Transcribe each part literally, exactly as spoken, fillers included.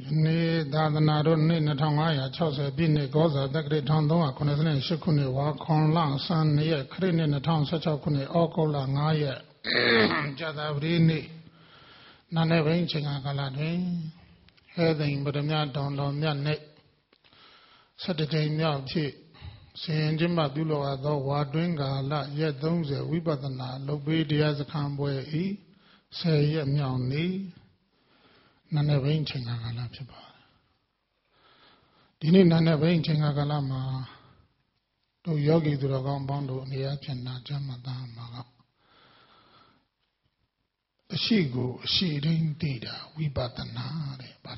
Ni Dadanaro Ni Natangaya Chose Bini Goza, the Great Tondon, Kunesne Shukuni, Wakon Lang, San Ye, Krin in the town, such a Kuni, Okola, Naya, Jadavrini, Nane Vinching Agaladi, Heading, but a mad down on their neck. Saturday, Yauchi, saying Jimba Dulo, although Wadringa, La, yet those that we but the na, Lobby as a convoy e, say ye meow knee. Nane Vinching Agala Pipa. Dini Nane Vinching Agalama do Yogi to the Gombondo, the Achena Jamada Maga. The she go, she didn't did we but the nade, but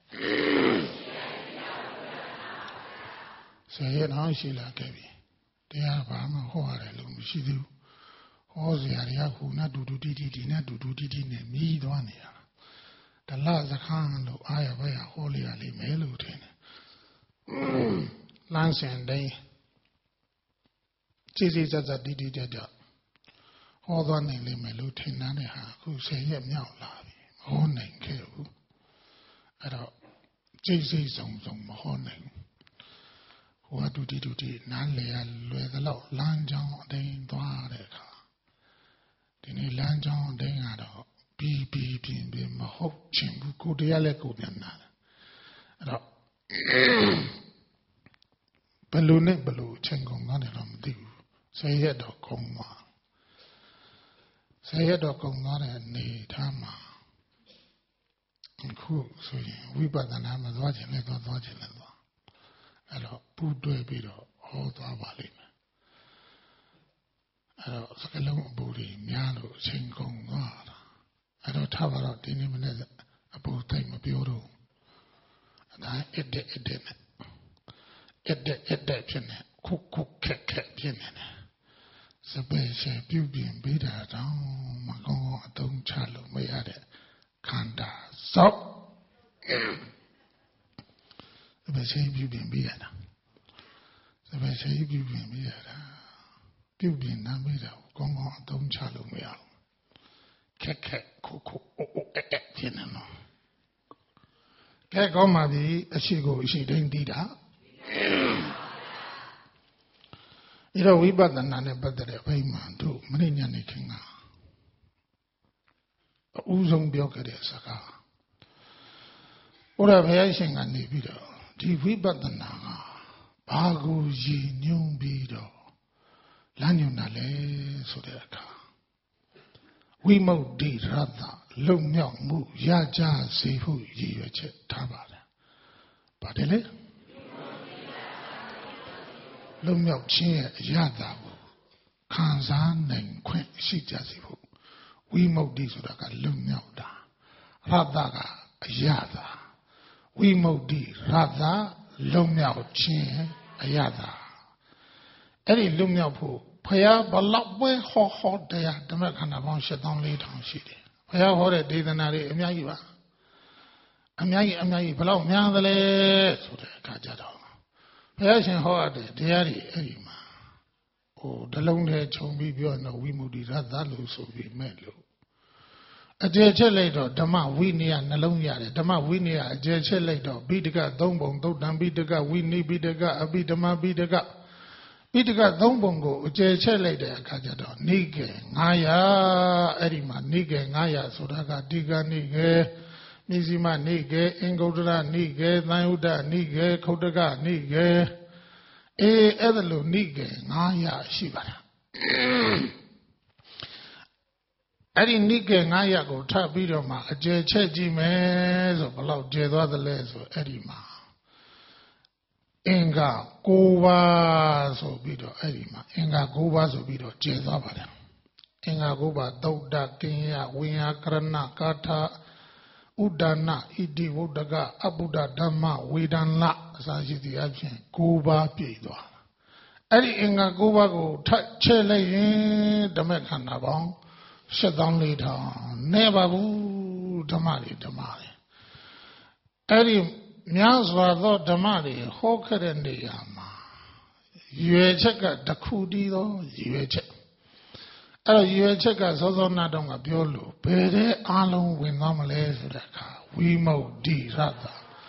say it how she like heavy. They are Bama Hore, she do. All the area who not do didi, not do didi, me one here. The last account of Ayaway, holy Ali Melutin. Lance and day. Jesus as a didi judge. All the name Melutin Naneha, who say him now, Lavi, Honing Kill. At all. Jesus on some Honing. What do you do? Nanlea, with the law, Lanjong, Dane, Dwareka. Dini Lanjong, Dane at all. Be be be be my hope chimbu go the aleko na balune balu chengong na ram du say yet do kong ma say yet do kong na ne tama ku so yin wipatana ma twa chin le twa twa chin le twaအဲ့တော့ပူတွဲပြီးတော့ဟောသွားပါလိမ့်မယ်အဲ့တော့စကလုံးအပူတွေများလို့အချိန်ကုန်သွားတာI don't have a lot in a minute about time of your room. And I ate it, ate it, ate it, ate it, cook, cook, cat, cat, yen. The base, beauty and beta down, my god, don't chalo, may add it. Kanda, so. The base, beauty and beta. The base, beauty and beta. Beauty and beta, gong, don't chalo, may add. Cat, coco, oh, oh, eh, eh, Tiano. Cat goma be a she go, she didn't did that. You know, we but the nana but the payment to Marinian King. Uzong Bioka de Saka. What have I sing and the video? Did we but the Naga? Bago ye new bedo. Lanunale, so there. We mo di rather, long young moo, ya ja, say who ye your chet tabada. Badele? Long young cheer, yada, Kanzan and quaint, she jazzy. We mo di so that long young da. Radaga, yada. We mo di rather, long young cheer, yada. Any long young poo. Paya balabwe ho ho dea demakana bon shetan le tang shi de Paya ho de dedana de amya ji ba amya ji amya ji balaw mya de le so de ka ja do Paya shin ho deတရားတွေအဲ့ဒီမှာဟိုတလုံးနဲ့ခြုံပြီးပြောတော့ဝိမု ddhi ရသလို့ဆိုပြီးမဲ့လို့အကျေချက်လိုက်တော့ဓမ္မဝိနည်းနှလုံးရတယ်ဓမ္မဝိနည်းအကျေချက်လိုက်တော့ဘိဒကသုံးပုံသုတ်တံဘိဒကဝိနိဘိဒကအဘိဓမ္မဘိဒကပိဋကသုံးပုံကိုအကျယ်ချက်လိုက်တဲ့အခါကျတော့နိကေငါးရာအဲ့ဒီမှာနိကေငါးရာဆိုတာကတိကနိကေမြစီမနိကေအင်္ဂုတ္တရနိကေသံယုဒ္ဓနိကေခုတ္တကနိကေအေးအဲ့ဒါလိုနိကေငါးရာရှိပါလားအဲ့ဒီနိကေငါးရာကိုထပ်ပြီးတော့မှအကျယ်ချက်ကြည့်မယ်ဆိုဘယ်လောက်ကျယ်သွားသလဲဆိုအဲ့ဒီမှာအင်္ဂါကိုးပါးဆိုပြီးတော့အဲ့ဒီမှာအင်္ဂါကိုးပါးဆိုပြီးတော့ကျယ်သွားပါတယ်အင်္ဂါကိုးပါးသုဒ္ဓကင်ယဝိညာကရဏကာထာဥဒ္ဒနာဣတိဝုဒ္ဒကအဗုဒ္ဓဓမ္မဝေဒန်လအစာရှိသည့်အပြင်ကိုးပါးပြည့်သွားအဲ့ဒီအင်္ဂါကိုးပါးကိုထပ်ချဲ့လိုက်ရင်ဓမ္မခန္ဓာပေါင်းရှစ်သောင်းလေးထောင်နေပါဘူးဓမ္မတွေဓမ္မတွေအဲ့ဒီများစွာသောဓမ္မတွေဟောခဲ့တဲ့နေရာမှာရွယ်ချက်ကတခုတည်းသောရွယ်ချက်အဲ့တော့ရွယ်ချက်ကစောစောနာတော့ကပြောလို့ဘယ်တဲ့အားလုံးဝင်သွားမလဲဆိုတဲ့အခါဝိမု ddhi ရသ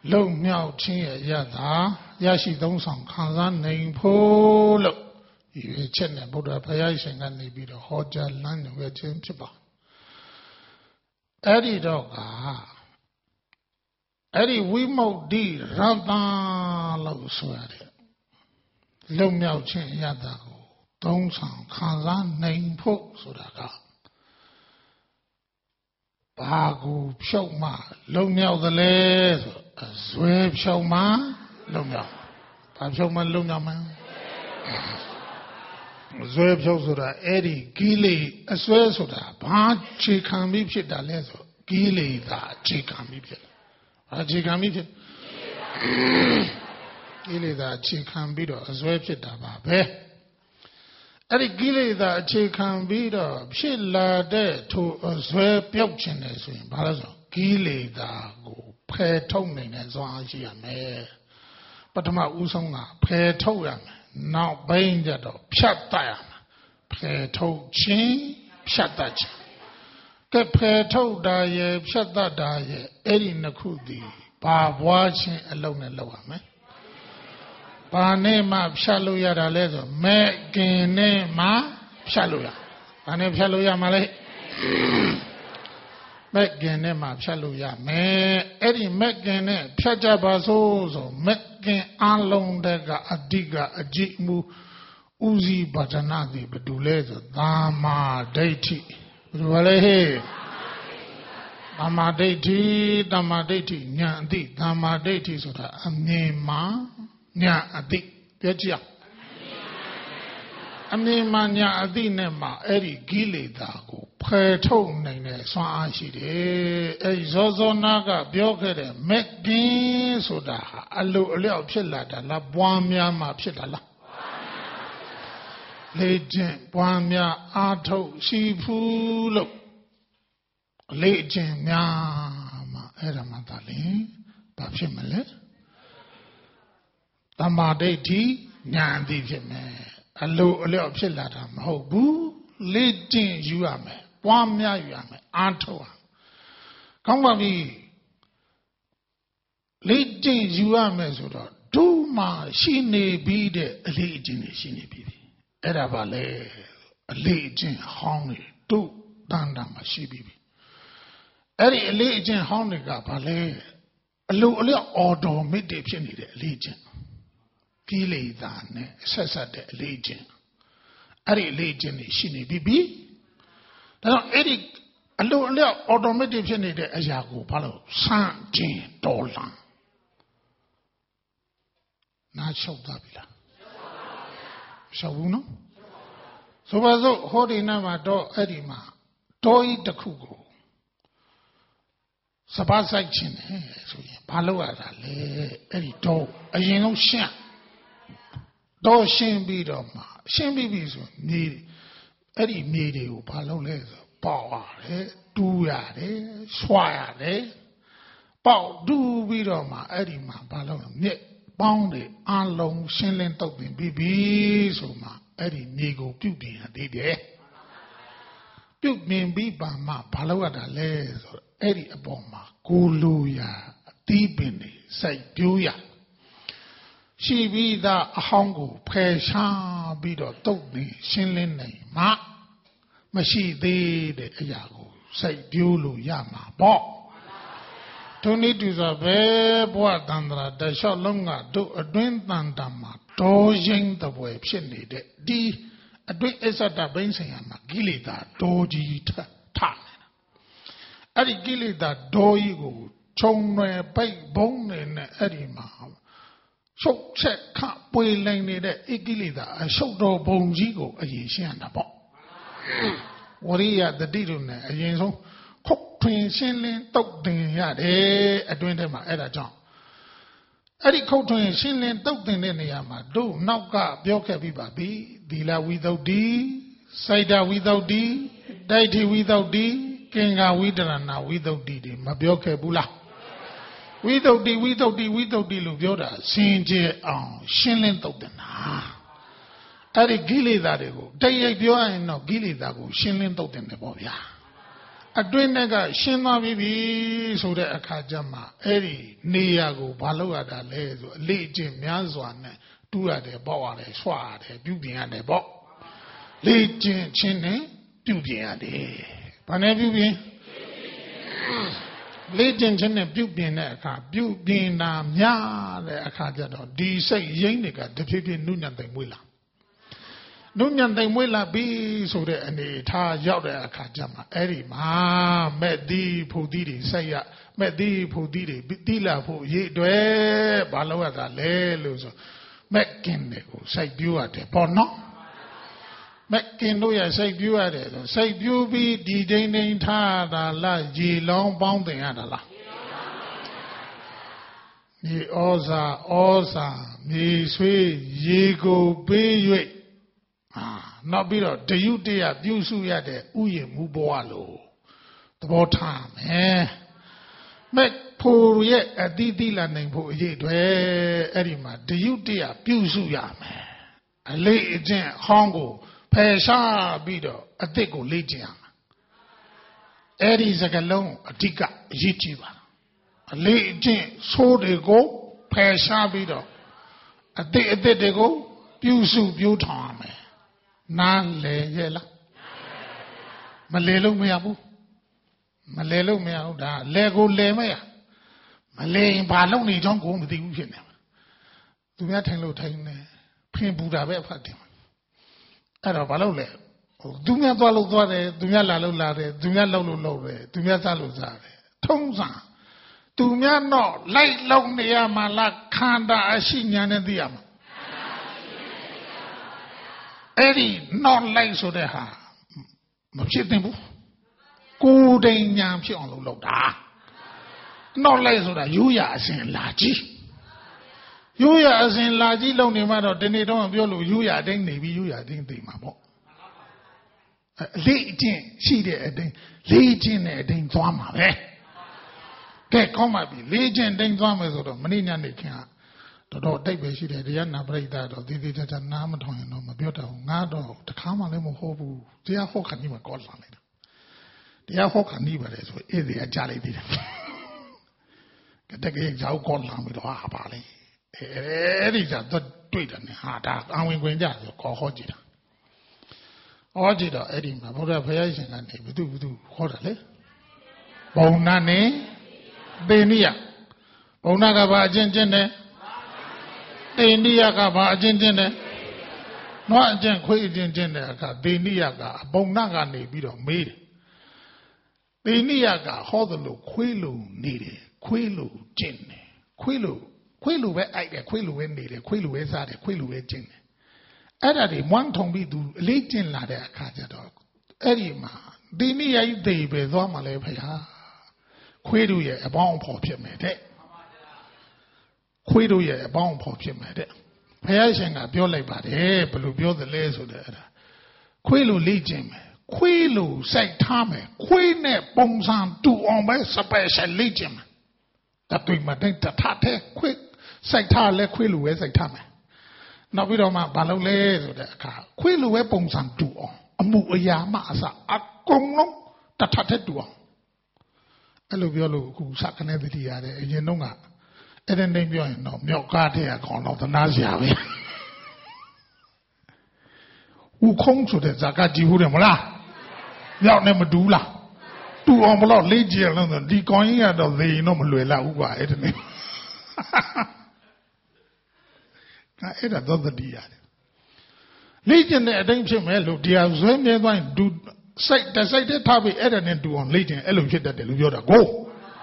လုံမြောက်ခြင်းရဲ့ရတာရရှိသုံးဆောင်ခံစားနိုင်ဖို့လို့ဒီချက်နဲ့ဗုဒ္ဓဘုရားရှင်ကနေပြီးတော့ဟောကြားလမ်းညွှန်ခဲ့ခြင်းဖြစ်ပါအဲ့ဒီတော့ကအဲ့ဒီဝိမု ക്തി ရတ္တလို့ဆိုရတယ်လုံမြောက်ခြင်းရတာကိုသုံးဆောင်ခံစားနိုင်ဖို့ဆိုတာကဘာကိုဖြုတ်မှလုံမြောက်သလဲဆိုအစွဲဖြုတ်မှလုံမြောက်ဘာဖြုတ်မှလုံမြောက်မှအစွဲဖြုတ်ဆိုတာအဲ့ဒီကိလေအစွဲဆိုတာဘာခြေခံပြီးဖြစ်တာလဲဆိုကိလေသာခြေခံပြီးဖြစ်ဘာခြေခံပြီးဖြစ်ကိလေသာခြေခံပြီးတော့အစွဲဖြစ်တာပါပဲအဲ့ဒီကိလေသာအခြေခံပြီးတော့ဖြစ်လာတဲ့ထိုအစွဲပြောက်ခြင်းတယ်ဆိုရင်ဘာလို့ဆိုကိလေသာကိုဖယ်ထုတ်နိုင်တဲ့စွမ်းအားရှိရမယ်ပထမဦးဆုံးကဖယ်ထုတ်ရမယ်နောက်ပိုင်းကျတော့ဖြတ်တတ်ရမယ်ဖယ်ထုတ်ခြင်းဖြတ်တတ်ခြင်းကဲဖယ်ထုတ်တာရဲ့ဖြတ်တတ်တာရဲ့အဲ့ဒီနှစ်ခုတည်းဘာဘွားခြင်းအလုံးနဲ့လောက်ရမယ်ဘာနဲ့မှဖြတ်လို့ရတာလဲဆိုမဲ့ကင်နဲ့မှဖြတ်လို့ရဘာနဲ့ဖြတ်လို့ရမှာလဲမဲ့ကင်နဲ့မှဖြတ်လို့ရမယ်အဲ့ဒီမဲ့ကင်နဲ့ဖြတ်ကြပါစို့ဆိုမဲ့ကင်အလုံးတကအဓိကအကြည့်မှုဥစည်းပဒနာတိဘယ်သူလဲဆိုသာမာဒိဋ္ဌိဘယ်လိုလဲဟဲ့သာမာဒိဋ္ဌိသာမာဒိဋ္ဌိဉာဏ်အသိသာမာဒိဋ္ဌိဆိုတာအမြင်မှာညာအတိပြောကြည့်အောင်အမြင်မှညာအတိနဲ့မှအဲ့ဒီကိလေသာကိုဖယ်ထုတ်နိုင်တဲ့စွမ်းအားရှိတယ်အဲ့ဒီဇောဇောနာကပြောခဲ့တဲ့မက်ကင်းဆိုတာဟာအလိုအလျောက်ဖြစ်လာတာလားပွားများမှဖြစ်တာလားလေ့ကျင့်ပွားများအားထုတ်ရှိဖူးလို့လေ့ကျင့်များမှအဲ့ဒါမှသာလေဘာဖြစ်မလဲသမာဓိဋ္ဌိဉာဏ်အသိဖြစ်မယ်အလိုအလျောက်ဖြစ်လာတာမဟုတ်ဘူးလေ့ကျင့်ယူရမယ်ပွားများယူရမယ်အားထုတ်ရကောင်းပါပြီလေ့ကျင့်ယူရမယ်ဆိုတော့ဒုမှရှိနေပြီးတဲ့အလေ့အကျင့်တွေရှိနေပြီအဲ့ဒါပါလေအလေ့အကျင့်ဟောင်းတွေဒုတန်တာမှာရှိပြီအဲ့ဒီအလေ့အကျင့်ဟောင်းတွေကဘာလဲအလိုအလျောက်အော်တော်မစ်တွေဖြစ်နေတဲ့အလေ့အကျင့်ကိလေသာနဲ့ဆက်ဆက်တဲ့အလေးချင်းအဲ့ဒီအလေးချင်းတွေရှိနေပြီပြီဒါကြောင့်အဲ့ဒီအလိုအလျောက် automatic ဖြစ်နေတဲ့အရာကိုဘာလို့စမ်းကျင်တော်လန်နားလျှောက်သားပြီလားလျှောက်ဘူးနော်ဆိုပါစို့ဟောဒီနာမှာတော့အဲ့ဒီမှာတောကြီးတစ်ခုကိုစပါးဆိုင်ခြင်းတယ်ဆိုရင်ဘာလို့ရတာလဲအဲ့ဒီတော့အရင်ဆုံးရှင်းတော့ရှင်းပြီးတော့မှရှင်းပြီးပြီဆိုမြေအဲ့ဒီမြေတွေကိုဘာလုပ်လဲဆိုပေါက်ရတယ်တူးရတယ်ဆွာရတယ်ပေါက်တူးပြီးတော့မှအဲ့ဒီမှာဘာလုပ်လဲမြက်ပေါင်းတွေအလုံးရှင်းလင်းတုတ်တင်ပြီးပြီဆိုမှအဲ့ဒီမြေကိုပြုတ်ပြင်ရသေးတယ်ပြုတ်ပြင်ပြီးပါမှဘာလုပ်ရတာလဲဆိုအဲ့ဒီအပေါ်မှာကိုလိုရာအသီးပင်တွေစိုက်ပြိုးရရှိပြီးသားအဟောင်းကိုဖယ်ရှားပြီးတော့တုတ်ပြီးရှင်းလင်းနိုင်မှမရှိသေးတဲ့အရာကိုစိုက်ပြိုးလို့ရမှာပေါ့ထိုနည်းတူစွာပဲဘဝတန္တရာတလျှောက်လုံးကတို့အတွင်းတန်တမှာဒေါရင်းတပွဲဖြစ်နေတဲ့ဒီအတွင်းအစ္ဆဒဘိန်းဆိုင်ရာမှာကိလေသာဒေါကြီးထထနေတာအဲ့ဒီကိလေသာဒေါကြီးကိုခြုံွယ်ပိတ်ဘုံနေနဲ့အဲ့ဒီမှာရှုပ်ချက်ခပွေလိန်နေတဲ့အကိလေသာအရှုပ်တော်ဘုံကြီးကိုအရင်ရှင်းရတာပေါ့ဝရိယတတိတို့နဲ့အရင်ဆုံးခုတ်ထွင်ရှင်းလင်းတုတ်တင်ရတယ်အတွင်းထဲမှာအဲ့ဒါကြောင့်အဲ့ဒီခုတ်ထွင်ရှင်းလင်းတုတ်တင်တဲ့နေရာမှာတို့နောက်ကပြောခဲ့ပြီးပါပြီသီလဝိသုဒ္ဓိစိုက်တာဝိသုဒ္ဓိတိုက်ထိဝိသုဒ္ဓိကင်္ဂဝိတရဏဝိသုဒ္ဓိတွေမပြောခဲ့ဘူးလားဝိသုဒ္ဓိဝိသုဒ္ဓိဝိသုဒ္ဓိလို့ပြောတာစင်ကြယ်အောင်ရှင်းလင်းတုတ်တင်တာအဲ့ဒီကိလေသာတွေကိုတရိပ်ပြောရရင်တော့ကိလေသာကိုရှင်းလင်းတုတ်တင်တယ်ပေါ့ဗျာအတွင်းကရှင်းသွားပြီပြီဆိုတဲ့အခါကျမှအဲ့ဒီနေရာကိုဘာလုပ်ရတာလဲဆိုအလေးအကျင့်များစွာနဲ့တူးရတယ်ပေါက်ရတယ်ဆွရတယ်ပြုပြင်ရတယ်ပေါ့လေ့ကျင့်ခြင်းနဲ့ပြုပြင်ရတယ်ဘာနဲ့ပြုပြင်လေ့ကျင့်ခြင်းနဲ့ပြုပြင်တဲ့အခါပြုပြင်တာများတဲ့အခါကျတော့ဒီစိတ်ရင်းတွေကတဖြည်းဖြည်းနုညံ့သိမ်မွေးလာနုညံ့သိမ်မွေးလာပြီဆိုတဲ့အနေထားရောက်တဲ့အခါကျမှအဲ့ဒီမှာမဲ့သီးဖူသီးတွေဆက်ရမဲ့သီးဖူသီးတွေတိလာဖို့ရည်တွေဘာလို့ရတာလဲလို့ဆိုမဲ့ကင်တွေကိုစိုက်ပြိုးရတယ်ပေါ့နော်မဲ့ကင်တို့ရစိုက်ပြိုးရတယ်ဆိုစိုက်ပြိုးပြီးဒီဒိန်ဒိန်ထားတာလားရေလောင်းပေါင်းတင်ရတာလားမြေဩဇာဩဇာမြေဆွေးရေကိုပေး၍အာနောက်ပြီးတော့တယုတရပြုစုရတဲ့ဥယျာဉ်မူဘဝလို့သဘောထားမယ်မဲ့ဖို့ရဲ့အတိတိလာနိုင်ဖို့အရေးတွေအဲ့ဒီမှာတယုတရပြုစုရမယ်အလေးအကျင့်ဟောင်းကိုဖယ်ရှားပြီးတော့အသစ်ကိုလေ့ကျင့်ရမယ်အဲ့ဒီစကလုံးအဓိကအရေးကြီးပါအလေးအကျင့်ဆိုးတွေကိုဖယ်ရှားပြီးတော့အသစ်အသစ်တွေကိုပြုစုပြောထောင်ရမယ်နားလေရဲ့လားမလေလို့မရဘူးမလေလို့မရဘူးဒါလေကိုလေမရမလေရင်ဘာလုပ်နေကြောင်းကိုမသိဘူးဖြစ်နေမှာသူများထိုင်လို့ထိုင်နေဖင်ပူတာပဲအဖတ်တယ်အဲ့တော့ဘာလုပ်လဲဟိုသူများသွားလို့သွားတယ်သူများလာလို့လာတယ်သူများလှုပ်လို့လှုပ်တယ်သူများစားလို့စားတယ်ထုံးစံသူများတော့လိုက်လုံနေရမှာလားခန္ဓာအရှိညာနဲ့သိရမှာအဲ့ဒီနောက်လိုက်ဆိုတဲ့ဟာမဖြစ်သင့်ဘူးကိုယ်တိုင်ညာဖြစ်အောင်လုပ်လို့တာနောက်လိုက်ဆိုတာရိုးရအစဉ်လာကြီးရိုးရအစဉ်လာကြီးလုပ်နေမှတော့ဒီနေ့တော့ပြောလို့ရိုးရအတိုင်းနေပြီးရိုးရအတိုင်းသိမှာပေါ့အလေးအကျင့်ရှိတဲ့အတိုင်းလေးကျင့်တဲ့အတိုင်းသွားမှာပဲကဲကောင်းပါပြီလေးကျင့်တိုင်းသွားမယ်ဆိုတော့မနေ့ညနေခင်းကတော်တော်တိတ်ပဲရှိတယ်တရားနာပရိသတ်တော့သေးသေးချာချာနားမထောင်ရင်တော့မပြောတတ်ဘူးငါတော့တခါမှလည်းမဟုတ်ဘူးတရားဟောခဏမှကောလာလိုက်တာတရားဟောခဏပါလေဆိုအေးသေးအကြလိုက်သေးတယ်ကတကယ်ကြောက်ကောလာပြီးတော့ဟာပါလေအဲ့ဒီစားတွေ့တယ်နဲ့ဟာဒါအဝင်ခွင်ကြဆိုခေါ်ဟောကြည့်တာဟောကြည့်တော့အဲ့ဒီမှာဘုရားဘုရားရှင်ကနေဘသူဘသူဟောတာလေဘုံနာနဲ့သေနိယဘုံနာကဘာအချင်းချင်းနဲ့သေနိယကဘာအချင်းချင်းနဲ့နွားအချင်းခွေးအချင်းချင်းတဲ့အခါသေနိယကအဘုံနာကနေပြီးတော့မေးတယ်သေနိယကဟောသလိုခွေးလိုနေတယ်ခွေးလိုကျင့်တယ်ခွေးလိုခွေးလိုပဲအိုက်တယ်ခွေးလိုပဲနေတယ်ခွေးလိုပဲစားတယ်ခွေးလိုပဲကျင့်တယ်အဲ့ဒါတွေမွန်းထုံပြီးသူအလေးကျင့်လာတဲ့အခါကျတော့အဲ့ဒီမှာသေနိယကြီးသေပဲသွားမှလဲဖေဟာခွေးတို့ရဲ့အပေါင်းအဖော်ဖြစ်မယ်တဲ့ခွေးတို့ရဲ့အပေါင်းအဖော်ဖြစ်မယ်တဲ့ဘုရားရှင်ကပြောလိုက်ပါတယ်ဘယ်လိုပြောသလဲဆိုတဲ့အဲ့ဒါခွေးလိုလေ့ကျင့်မယ်ခွေးလိုစိုက်ထားမယ်ခွေးနဲ့ပုံစံတူအောင်ပဲ special လေ့ကျင့်မယ်တတွေ့မှတိုင်းတထတဲ့ခွေးစိုက်ထားလဲခွေးလိုပဲစိုက်ထားမယ်နောက်ပြီးတော့မှဘာလုပ်လဲဆိုတဲ့အခါခွေးလိုပဲပုံစံတူအောင်အမှုအရာမှအစအကုန်လုံးတထတဲ့တူအောင်အဲ့လိုပြောလို့အခုစကနေတတိရတယ်အရင်တော့ကအဲ့ဒါနေပြောရင်တော့မြောက်ကားတဲ့ခေါင်းတော့သနာစရာပဲဦးခုံးဆိုတဲ့ဇာကကြည့်ဘူးတယ်မလားမြောက်နဲ့မတူးလားတူအောင်ဘလို့လေးကြည့်လို့ဆိုဒီကောင်းကြီးကတော့သေရင်တော့မလွယ်လောက်ဘူးကွာအဲ့ဒါနေအဲ့ဒါသောတတိရတယ်လေးကျင်တဲ့အတိုင်းဖြစ်မယ်လို့တရားဇွဲမြဲသွားရင်ဒူစိတ်တစိတ်တည်းထားပြီးအဲ့ဒါနဲ့တူအောင်လေးကျင်အဲ့လိုဖြစ်တတ်တယ်လို့ပြောတာကို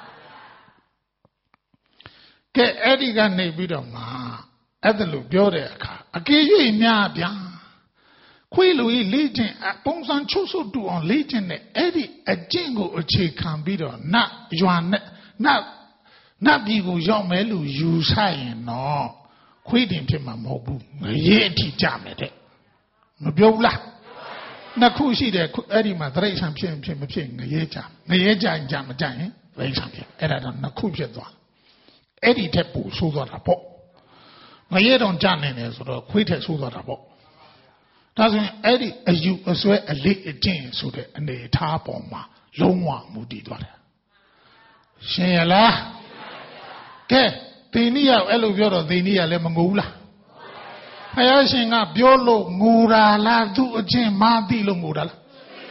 ကဲအဲ့ဒီကနေပြီးတော့မှအဲ့ဒါလို့ပြောတဲ့အခါအကေ၍များဗျာခွေးလူကြီးလေးကျင်ပုံစံချုပ်ဆုပ်တူအောင်လေးကျင်တဲ့အဲ့ဒီအကျင့်ကိုအခြေခံပြီးတော့နတ်ရွာနဲ့နတ်နတ်ပြည်ကိုရောက်မယ်လို့ယူဆရင်တော့ခွေးတင်ဖြစ်မှာမဟုတ်ဘူးငရေအထိကြမယ်တဲ့မပြောဘူးလားနှစ်ခုရှိတယ်အဲ့ဒီမှာတရိษံဖြစ်ဖြစ်မဖြစ်ငရေကြငရေကြရင်ကြမကြရင်တရိษံဖြစ်အဲ့ဒါတော့နှစ်ခုဖြစ်သွားအဲ့ဒီထက်ပိုဆိုးသွားတာပေါ့ငရေတော့ကြနေတယ်ဆိုတော့ခွေးထက်ဆိုးသွားတာပေါ့ဒါဆိုရင်အဲ့ဒီအယူအဆွဲအလေးအကျင့်ဆိုတဲ့အနေအထားပေါ်မှာလုံးဝမူတည်သွားတယ်ရှင်ရလားကဲသေနိယအဲ့လိုပြောတော့သေနိယလည်းမငိုဘူးလားဘုရားရှင်ကပြောလို့ငိုတာလားသူ့အချင်းမသိလို့ငိုတာလား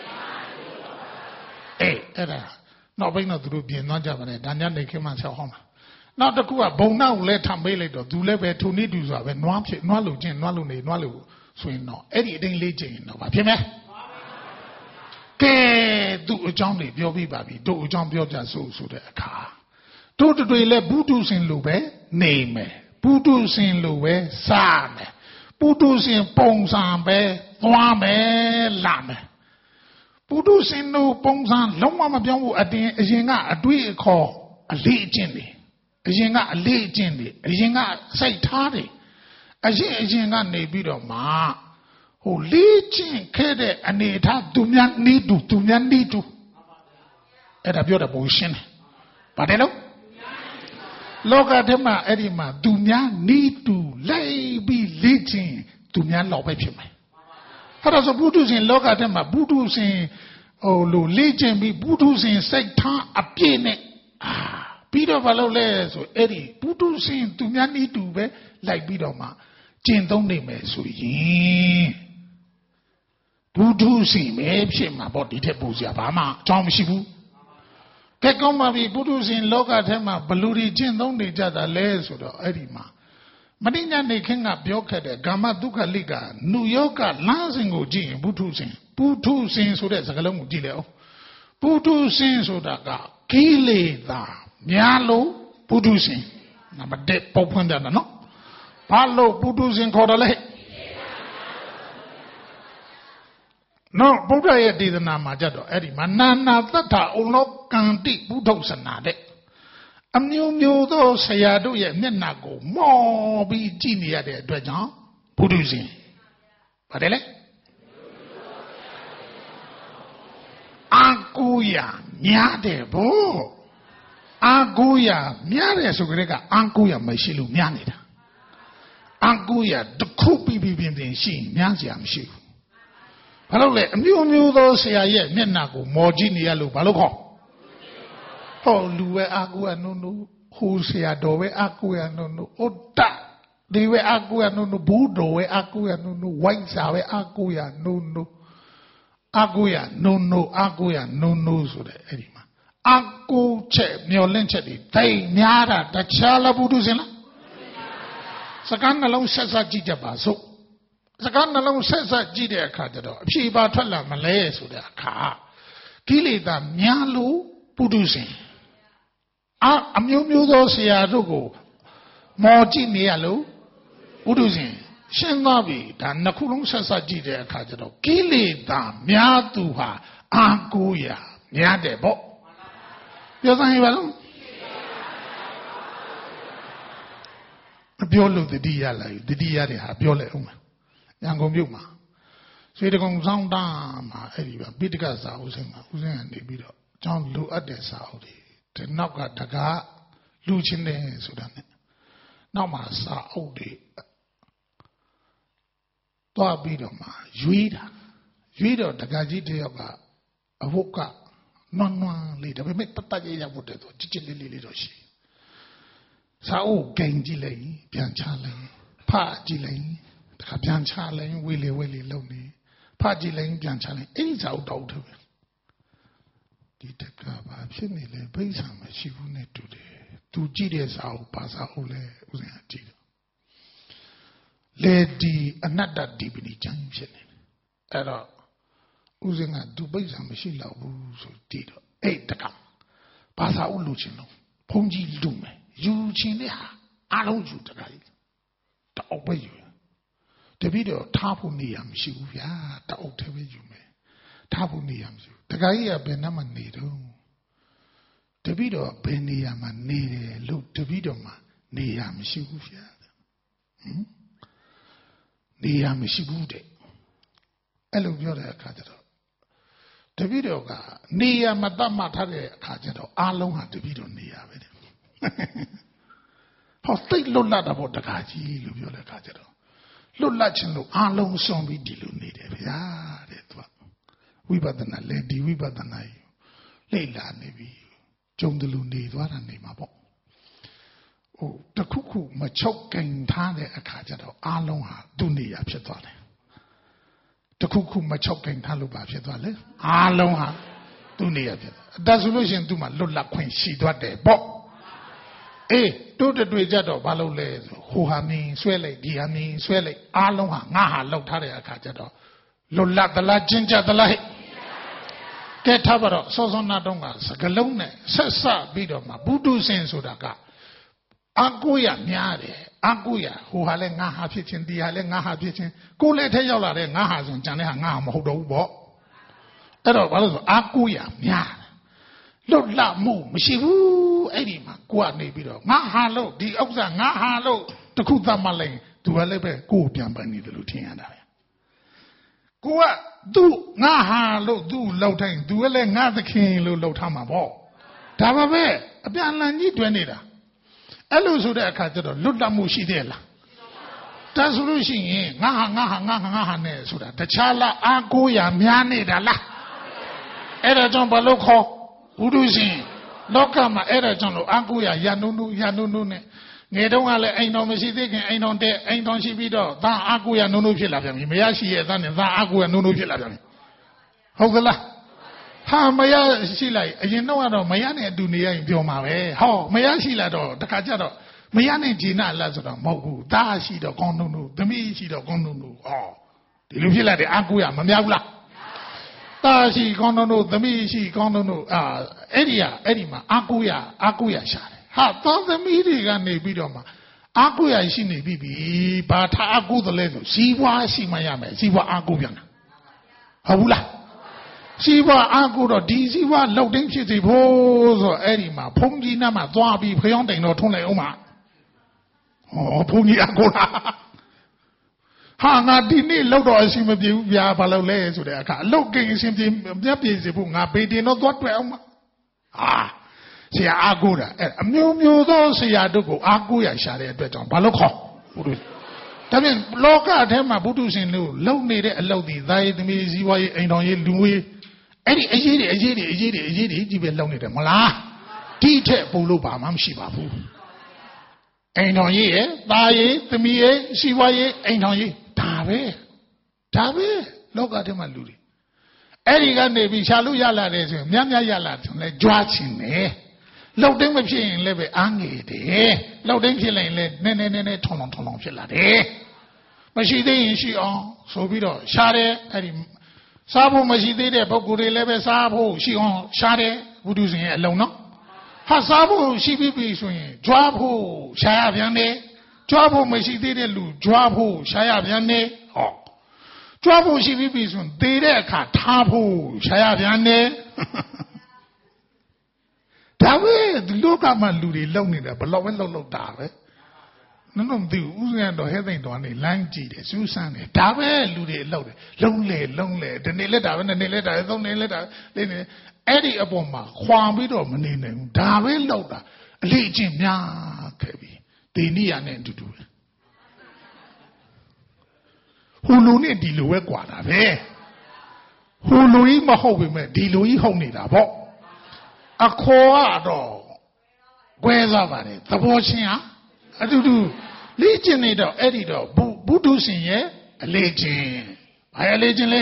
အေးအဲ့ဒါနောက်ပိုင်းတော့သူတို့ပြင်သွားကြပါနဲ့ဒါညနေခင်းမှဆောက်ဟောင်းမှာနောက်တစ်ခုကဘုံနောက်လည်းထပ်မေးလိုက်တော့သူလည်းပဲထုံနေတူဆိုတာပဲနွားဖြစ်နွားလို့ချင်းနွားလို့နေနွားလို့ဆိုရင်တော့အဲ့ဒီအတိုင်းလေးချင်းတော့ဗာဖြစ်မယ်ကဲသူ့အကြောင်းတွေပြောပြပါပြီတို့အကြောင်းပြောကြစို့ဆိုတဲ့အခါတို့တွေလည်းဘုဒ္ဓဆင်လိုပဲနေမယ်ဘုဒ္ဓဆင်လိုပဲစားမယ်ဘုဒ္ဓဆင်ပုံစံပဲသွားမယ်လာမယ်ဘုဒ္ဓဆင်တို့ပုံစံလုံးဝမပြောင်းဘူးအတင်းအရင်ကအတွေ့အခေါ်အလေးအကျင့်တွေအရင်ကအလေးအကျင့်တွေအရင်ကစိတ်ထားတွေအရင်အရင်ကနေပြီးတော့မှဟိုလေးကျင့်ခဲ့တဲ့အနေအထားသူများနီးတူသူများနီးတူအဲ့ဒါပြောတာပုံရှင်းတယ်ပါတယ်လို့လောကထဲမှာအဲ့ဒီမှာသူများနီးတူလိုက်ပြီးလေးကျင့်သူများလောက်ပဲဖြစ်မယ်အဲ့ဒါဆိုဘုဒ္ဓရှင်လောကထဲမှာဘုဒ္ဓရှင်ဟိုလိုလေးကျင့်ပြီးဘုဒ္ဓရှင်စိတ်ထားအပြည့်နဲ့အာပြီးတော့ဘာလုပ်လဲဆိုအဲ့ဒီဘုဒ္ဓရှင်သူများနီးတူပဲလိုက်ပြီးတော့မှကျင့်သုံးနေမယ်ဆိုရင်ဘုဒ္ဓရှင်ပဲဖြစ်မှာပေါ့ဒီထက်ပိုစရာဘာမှအကြောင်းမရှိဘူးကဲကောင်းပါပြီဘုဒ္ဓရှင်လောကထဲမှာဘလူတွေကျင့်သုံးနေကြတာလဲဆိုတော့အဲ့ဒီမှာမတိညာနေခင်းကပြောခဲ့တဲ့ကာမဒုက္ခလိကနုယောဂလမ်းစဉ်ကိုကြည့်ရင်ဘုဒ္ဓရှင်ဘုဒ္ဓရှင်ဆိုတဲ့စကားလုံးကိုကြည့်လေအောင်ဘုဒ္ဓရှင်ဆိုတာကကိလေသာများလို့ဘုဒ္ဓရှင်နံပါတ်တစ်ပုံဖွင့်တယ်နော်ဘာလို့ဘုဒ္ဓရှင်ခေါ်တယ်လဲနော်ဗုဒ္ဓရဲ့ဒေသနာမှာကြတော့အဲ့ဒီမှာနာနာသတ္တအုံလောကံတိဘုဒ္ဓဆနာတဲ့အမျိုးမျိုးသောဆရာတို့ရဲ့မျက်နှာကိုမော်ပြီးကြည့်နေရတဲ့အတွက်ကြောင့်ဘုဒ္ဓရှင်ပါတယ်လေအာကိုရများတယ်ဗောအာကိုရများတယ်ဆိုကြတဲ့ကအာကိုရမရှိလို့များနေတာအာကိုရတစ်ခုပြီးပြီးပြင်းပြင်းရှိများစရာမရှိဘူးဘာလို့လဲအမျိုးမျိုးသောဆရာရဲ့မျက်နှာကိုမော်ကြည့်နေရလို့ဘာလို့ခေါ်ဟောလူပဲအာကိုရနုံနုဟိုဆရာတော်ပဲအာကိုရနုံနုဩတဒီပဲအာကိုရနုံနုဘူးတော်ပဲအာကိုရနုံနုဝိုက်စာပဲအာကိုရနုံနုအာကိုရနုံနုအာကိုရနုံနုဆိုတဲ့အဲ့ဒီမှာအာကိုချက်မျောလင့်ချက်တွေတိတ်များတာတခြားလားဘုဒ္ဓရှင်လားစကားနှလုံးဆက်ဆက်ကြည့်ကြပါစို့စကားနှလုံးဆက်ဆက်ကြည့်တဲ့အခါကျတော့အဖြေပါထွက်လာမလဲဆိုတဲ့အခါကိလေသာများလို့ဘုဒ္ဓရှင်အာအမျိုးမျိုးသောဆရာတို့ကိုမော်ကြည့်နေရလို့ဘုဒ္ဓရှင်ရှင်းသွားပြီဒါနှစ်ခုလုံးဆက်ဆက်ကြည့်တဲ့အခါကျတော့ကိလေသာများသူဟာအာကိုရများတယ်ပေါ့ပြောစမ်းရပါလို့မပြောလို့တတိယလာပြီတတိယတဲ့ဟာပြောလိုက်အောင်ရန်ကုန်မြို့မှာရွှေတကုံဆောင်တာမှာအဲ့ဒီပါပိဋကစာအုပ်ဆိုင်မှာဦးစင်းကနေပြီးတော့အကြောင်းလိုအပ်တဲ့စာအုပ်တွေဒီနောက်ကတကားလူချင်းတယ်ဆိုတာနဲ့နောက်မှာစာအုပ်တွေတွားပြီးတော့မှရွေးတာရွေးတော့တကားကြီးတယောက်ကအဟုတ်ကနွမ်းနွမ်းလေးဒါပေမဲ့တတ်တတ်ရရဖို့တဲ့တော့ကြစ်ကြစ်လေးလေးလေးတော့ရှိစာအုပ်ဂိမ်ကြည့်လိုက်ပြန်ချလိုက်ဖတ်ကြည့်လိုက်တခါပြန်ချလိုက်ဝေးလေဝေးလေလုံနေဖတ်ကြည့်လိုက်ပြန်ချလိုက်အဲ့ဒီစာအုပ်တော့တယ်ဒီတက်ကဘာဖြစ်နေလဲဘိဆာမရှိဘူးနဲ့တူတယ်သူကြည့်တဲ့စာအုပ်ဘာစာအုပ်လဲဥစဉ်ကကြည့်တယ်လေဒီအနတ္တဒီပဏိကျမ်းဖြစ်နေတယ်အဲ့တော့ဥစဉ်ကသူဘိဆာမရှိတော့ဘူးဆိုကြည့်တော့အဲ့တက်ကဘာစာအုပ်လို့ချင်လို့ဘုန်းကြီးလူမယ်ယူချင်တဲ့ဟာအားလုံးယူတကကြီးတောက်ပဲယူတပည့်တော်ထားဖို့နေရမရှိဘူးဗျာတောက်တယ်ပဲယူမယ်ထားဖို့နေရမရှိဘူးတကကြီးကဘယ်နှမနေတော့တပည့်တော်ဘယ်နေရာမှာနေတယ်လို့တပည့်တော်မှာနေရမရှိဘူးဗျာဟင်နေရမရှိဘူးတဲ့အဲ့လိုပြောတဲ့အခါကျတော့တပည့်တော်ကနေရမတတ်မှထားတဲ့အခါကျတော့အားလုံးဟာတပည့်တော်နေရပဲတဲ့ဟောသိတ်လွတ်လာတာပေါ့တခါကြီးလို့ပြောတဲ့အခါကျတော့လွတ်လပ်ခြင်းလို့အားလုံးဆုံးပြီးဒီလိုနေတယ်ဗျာတဲ့သူကဝိပဿနာလေဒီဝိပဿနာကြီးလေ့လာနေပြီကြုံတယ်လို့နေသွားတာနေမှာပေါ့ဟိုတခုခုမချုပ်ကင်ထားတဲ့အခါကျတော့အားလုံးဟာသူ့နေရာဖြစ်သွားတယ်တခုခုမချုပ်ကင်ထားလို့ပါဖြစ်သွားလေအားလုံးဟာသူ့နေရာဖြစ်သွားဒါဆိုလို့ရှိရင်သူ့မှာလွတ်လပ်ခွင့်ရှိသွားတယ်ပေါ့အေးတို့တွေ့ကြတော့ဘာလို့လဲဆိုဟိုဟာမင်းဆွဲလိုက်ဒီဟာမင်းဆွဲလိုက်အားလုံးဟာငါဟာလောက်ထားတဲ့အခါကျတော့လွတ်လပ်သလားကျဉ်းကြသလားဟဲ့ကဲထားပါတော့စောစောနာတော့ကစကလုံးနဲ့ဆက်ဆပြီးတော့မှဘုဒ္ဓဆင်ဆိုတာကအကူရများတယ်အကူရဟိုဟာလဲငါဟာဖြစ်ချင်းဒီဟာလဲငါဟာဖြစ်ချင်းကိုယ်လည်းထဲရောက်လာတဲ့ငါဟာဆိုကြံတဲ့ဟာငါဟာမဟုတ်တော့ဘူးပေါ့အဲ့တော့ဘာလို့ဆိုအကူရများလွတ်လပ်မှုမရှိဘူးအဲ့ဒီမှာကိုကနေပြီးတော့ငါဟာလို့ဒီဥစ္စာငါဟာလို့တခုသတ်မှလိုက်သူကလည်းပဲကိုယ်ပြန်ပန်းနေတယ်လို့ထင်ရတာပဲကိုကသူ့ငါဟာလို့သူ့လောက်တိုင်းသူကလည်းငါသခင်လို့လောက်ထားမှာပေါ့ဒါပါပဲအပြန်အလှန်ကြီးတွဲနေတာအဲ့လိုဆိုတဲ့အခါကျတော့လွတ်လပ်မှုရှိသေးလားဒါဆိုလို့ရှိရင်ငါဟာငါဟာငါဟာငါဟာနဲ့ဆိုတာတခြားလားအာကိုရများနေတာလားအဲ့ဒါကြောင့်ဘာလို့ခေါ်ဘုဒ္ဓရှင်လောကမှာအဲ့ဒါကြောင့်လို့အာကိုရရနုနုရနုနုနဲ့ငယ်တုန်းကလည်းအိမ်တော်မရှိသေးခင်အိမ်တော်တဲ့အိမ်တော်ရှိပြီးတော့သားအာကိုရနုနုဖြစ်လာပြန်ပြီမရရှိရဲ့သားနဲ့သားအာကိုရနုနုဖြစ်လာပြန်ပြီဟုတ်ကလားဟာမရရှိလိုက်အရင်တော့ကတော့မရနဲ့အတူနေရရင်ပြောမှာပဲဟောမရရှိလာတော့တခါကျတော့မရနဲ့ဂျီနာလားဆိုတော့မဟုတ်ဘူးသားရှိတော့ကောင်းနုနုသမီးရှိတော့ကောင်းနုနုဟောဒီလိုဖြစ်လာတဲ့အာကိုရမများဘူးလားသားရှိကောင်းနုနုသမီးရှိကောင်းနုနုအာအဲ့ဒီကအဲ့ဒီမှာအာကိုရအာကိုရရှာတယ်ဟာသားသမီးတွေကနေပြီးတော့မှအာကိုရရှိနေပြီပြီဘာသာအာကိုတလဲဆိုဇီဝါရှိမှရမယ်ဇီဝါအာကိုပြန်တာဟုတ်ဘူးလားဇီဝအာကိုတော့ဒီဇီဝလောက်တင်းဖြစ်စီဖို့ဆိုအဲ့ဒီမှာဖုန်ကြီးနားမှာသွားပြီးဖျောင်းတိုင်တော့ထုံးလိုက်အောင်မှာဟောဖုန်ကြီးအာကိုလားဟာငါဒီနေ့လောက်တော့အစီမပြေဘူးဗျာဘာလို့လဲဆိုတဲ့အခါအလုတ်ကိန်းအစီမပြေပြပြေစီဖို့ငါဘေးတင်တော့သွားတွေ့အောင်မှာဟာဆရာအာကိုတာအဲ့အမျိုးမျိုးသောဆရာတို့ကိုအာကိုရရှာတဲ့အတွက်ကြောင့်ဘာလို့ခေါ်ဘုရားဒါဖြင့်လောကထဲမှာဘုဒ္ဓရှင်လို့လုံနေတဲ့အလုပ်ဒီသာယသမီးဇီဝရေးအိမ်တော်ရေးလူရေးအဲ့ဒီအရေးတွေအရေးတွေအရေးတွေအရေးတွေကြီးပဲလုံနေတယ်မလားဒီထက်ပုံလို့ဘာမှမရှိပါဘူးအိမ်တော်ရေးရဲ့သားရေးသမီးရေးဇီဝရေးအိမ်တော်ရေးဒါပဲဒါပဲလောကထဲမှာလူတွေအဲ့ဒီကနေပြီးရှာလို့ရလာတယ်ဆိုရင်များများရလာတယ်လဲကြွားချင်တယ်လောက်တိုင်းမဖြစ်ရင်လည်းပဲအားငယ်တယ်လောက်တိုင်းဖြစ်လိုက်ရင်လည်းနည်းနည်းနည်းနည်းထုံထုံထုံထုံဖြစ်လာတယ်မရှိသေးရင်ရှိအောင်ဆိုပြီးတော့ရှားတယ်အဲ့ဒီစားဖို့မရှိသေးတဲ့ပုဂ္ဂိုလ်တွေလည်းပဲစားဖို့ရှိအောင်ရှားတယ်ဘုဒ္ဓရှင်ရဲ့အလုံးနော်ဟာစားဖို့ရှိပြီးပြီဆိုရင်ကြွားဖို့ရှားရပြန်တယ်ကြွားဖို့မရှိသေးတဲ့လူကြွားဖို့ရှားရပြန်တယ်ဟောကြွားဖို့ရှိပြီးပြီဆိုရင်သေတဲ့အခါထားဖို့ရှားရပြန်တယ်ဒါပဲဒီလောကမှာလူတွေလုံနေတာဘလောက်ပဲလုံလုံတာပဲနုံနုံသူဥစ္စာတော့ဟဲ့သိမ့်တော်နေလမ်းကြည့်တယ်စူးစမ်းတယ်ဒါပဲလူတွေလုံတယ်လုံလေလုံလေဒီနေ့လက်တာပဲနေ့လက်တာပဲသုံးနေ့လက်တာလေးနေအဲ့ဒီအပေါ်မှာခွာပြီးတော့မနေနိုင်ဘူးဒါပဲလုံတာအလေးအကျင့်များခဲ့ပြီဒီနည်းရနဲ့အတူတူပဲဟိုလူနဲ့ဒီလူပဲกว่าတာပဲဟိုလူကြီးမဟုတ်ပေမဲ့ဒီလူကြီးဟုတ်နေတာပေါ့အခေါ်ကတော့ကွဲသွားပါတယ်သဘောချင်းဟာအတူတူလေ့ကျင့်နေတော့အဲ့ဒီတော့ဘုဒ္ဓရှင်ရဲ့အလေ့ကျင့်ဘာအလေ့ကျင့်လဲ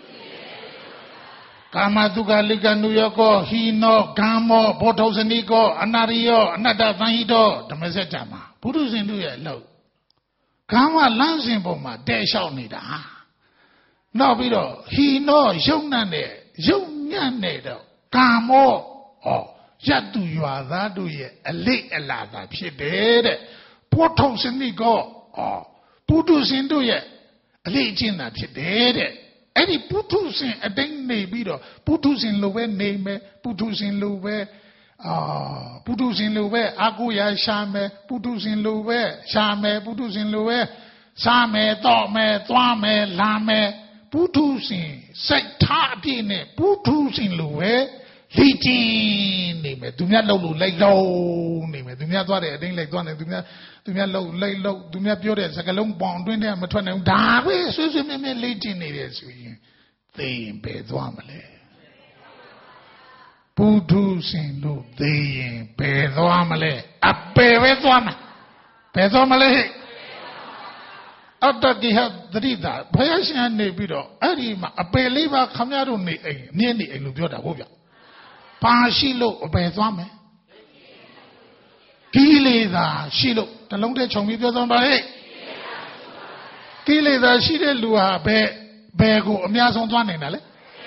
ကာမတုကလိကနုယောကောဟိနောဂမ္မောဘောဓောဇနိကောအနာရိယောအနတ္တသံဟိတောဓမ္မစကြာမှာဘုဒ္ဓရှင်တို့ရဲ့အလုပ်ကာမလမ်းစဉ်ပေါ်မှာတဲလျှောက်နေတာနောက်ပြီးတော့ဟိနောယုံနှံ့တဲ့ယုံညံ့တဲ့တော့ကာမောဩယတ္တုရွာသားတို့ရဲ့အလိအလာသာဖြစ်တယ်တဲ့ဘောထုံစနိကောဩပုထုရှင်တို့ရဲ့အလိအကျင့်သာဖြစ်တယ်တဲ့အဲ့ဒီပုထုရှင်အတိုင်းနေပြီးတော့ပုထုရှင်လိုပဲနေမယ်ပုထုရှင်လိုပဲအာပုထုရှင်လိုပဲအာကိုရာရှာမယ်ပုထုရှင်လိုပဲရှာမယ်ပုထုရှင်လိုပဲစားမယ်တော့မယ်သွားမယ်လာမယ်ပုထုရှင်စိတ်ထားအပြည့်နဲ့ပုထုရှင်လိုပဲလေ့ကျင့်နေမမယ်သူများလှုပ်လို့လိုက်လုံးနေမယ်သူများသွားတယ်အတင်းလိုက်သွားတယ်သူများသူများလှုပ်လိုက်လှုပ်သူများပြောတဲ့စကားလုံးပေါင်တွင်းထဲမထွက်နိုင်ဘူးဒါပဲဆွေးဆွေးမြဲမြဲလေ့ကျင့်နေတယ်ဆိုရင်သိရင်ပဲသွားမလဲပုထုဇဉ်လို့သိရင်ဘယ်သွားမလဲအပေပဲသွားမှာဘယ်သွားမလဲအတ္တကိဟသတိတာဘုရားရှင်ကနေပြီးတော့အဲ့ဒီမှာအပေလေးပါခမရတို့နေအိမ်မြင်းနေအိမ်လို့ပြောတာဟုတ်ဗျပါရှိလို့အပေသွားမယ်ကိလေသာရှိလို့တလုံးတည်းခြုံပြီးပြောသွားပါဟဲ့ကိလေသာရှိတဲ့လူဟာဘယ်ဘယ်ကိုအများဆုံးသွားနေတာလဲ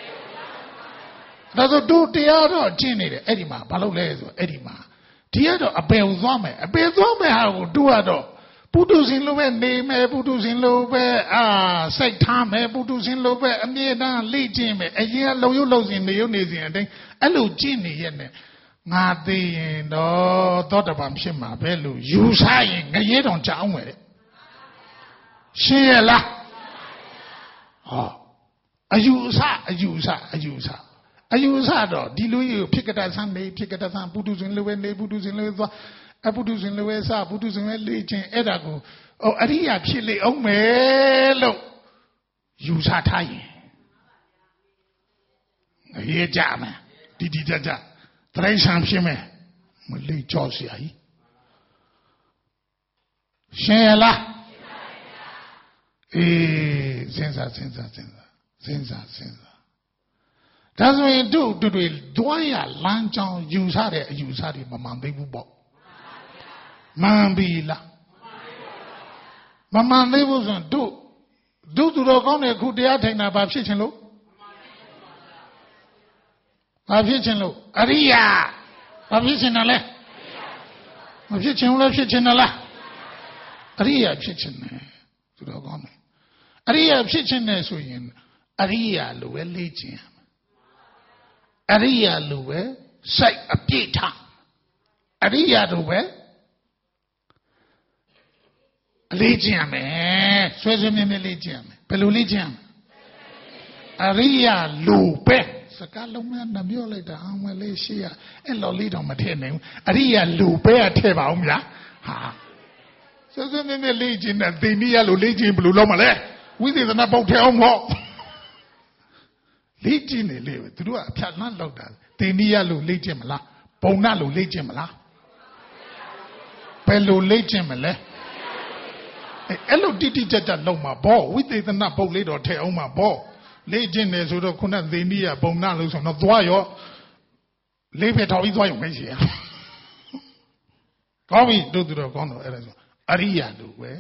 ဒါဆိုတို့တရားတော့ကျင့်နေတယ်အဲ့ဒီမှာဘာလို့လဲဆိုအဲ့ဒီမှာဒီကတော့အပေကိုသွားမယ်အပေသွားမယ်ဟာကိုတို့ကတော့ပုထုဇဉ်လိုပဲနေမယ်ပုထုဇဉ်လိုပဲအာစိတ်ထားမယ်ပုထုဇဉ်လိုပဲအမြဲတမ်းလေ့ကျင့်မယ်အရင်ကလုံရုပ်လုံစဉ်နေရုပ်နေစဉ်အတိုင်းအဲ့လိုကျင့်နေရဲ့နဲ့ငါသိရင်တော့သောတပန်ဖြစ်မှာပဲလို့ယူဆရင်ငရဲတောင်ကြောင်းမယ်ရှင်းရလားဟောအယူဆအယူဆအယူဆအယူဆတော့ဒီလိုကြီးဖြစ်ကတဆန်းနေဖြစ်ကတဆန်းပုထုဇဉ်လိုပဲနေပုထုဇဉ်လိုပဲသွားအပုထုဇဉ်လိုပဲစပုထုဇဉ်ပဲလေ့ကျင့်အဲ့ဒါကိုဟိုအရိယာဖြစ်လေအောင်မယ်လို့ယူဆထားရင်ငရဲကြမယ်ဒီဒီကြကြတရိษံဖြစ်မယ်မလေ့ကြောက်စရာကြီးရှင်းရလားအေးစဉ်းစားစဉ်းစားစဉ်းစားစဉ်းစားစဉ်းစားဒါဆိုရင်တို့တို့တွေတွားရလမ်းကြောင်းယူဆတဲ့အယူဆတွေမမှန်သေးဘူးပေါ့မှန်ပြီလားမမှန်သေးဘူးဆိုရင်တို့တို့သူတော်ကောင်းတဲ့ခုတရားထိုင်တာဘာဖြစ်ချင်လို့ဘာဖြစ်ချင်လို့အရိယာဘာဖြစ်ချင်တယ်လဲမဖြစ်ချင်ဘူးလားဖြစ်ချင်တယ်လားအရိယာဖြစ်ချင်တယ်သူတော်ကောင်းတယ်အရိယာဖြစ်ချင်တယ်ဆိုရင်အရိယာလိုပဲလေ့ကျင့်အရိယာလိုပဲစိုက်အပြည့်ထားအရိယာလိုပဲအလေးကျင့်ရမယ်ဆွဲဆွဲမြဲမြဲလေးကျင့်ရမယ်ဘယ်လိုလေးကျင့်ရမလဲအရိယာလိုပဲစကားလုံးများနှပြောလိုက်တာအောင်မလေးရှိရအဲ့လော်လေးတော့မထည့်နိုင်ဘူးအရိယာလိုပဲအထည့်ပါအောင်ဗျာဟာဆွဲဆွဲမြဲမြဲလေးကျင့်တဲ့သိနိယလိုလေးကျင့်ဘယ်လိုလုပ်မလဲဝိသေသနာပေါက်ထဲအောင်မော့လေးကျင့်နေလေသူတို့ကအဖြတ်လန်းလောက်တာသိနိယလိုလေးကျင့်မလားပုံနာလိုလေးကျင့်မလားဘယ်လိုလေးကျင့်မလဲအဲ့လိုတိတိကျကျလုံးမှာဘောဝိသေသနာပုတ်လေးတော့ထဲအောင်မှာဘောလေ့ကျင့်တယ်ဆိုတော့ခုနသေနိယပုံနာလို့ဆိုတော့သွားရောလေးဖက်ထောက်ပြီးသွားရုံပဲရှိရကောင်းပြီတို့သူတော်ကောင်းတော့အဲ့ဒါဆိုအရိယာတို့ပဲ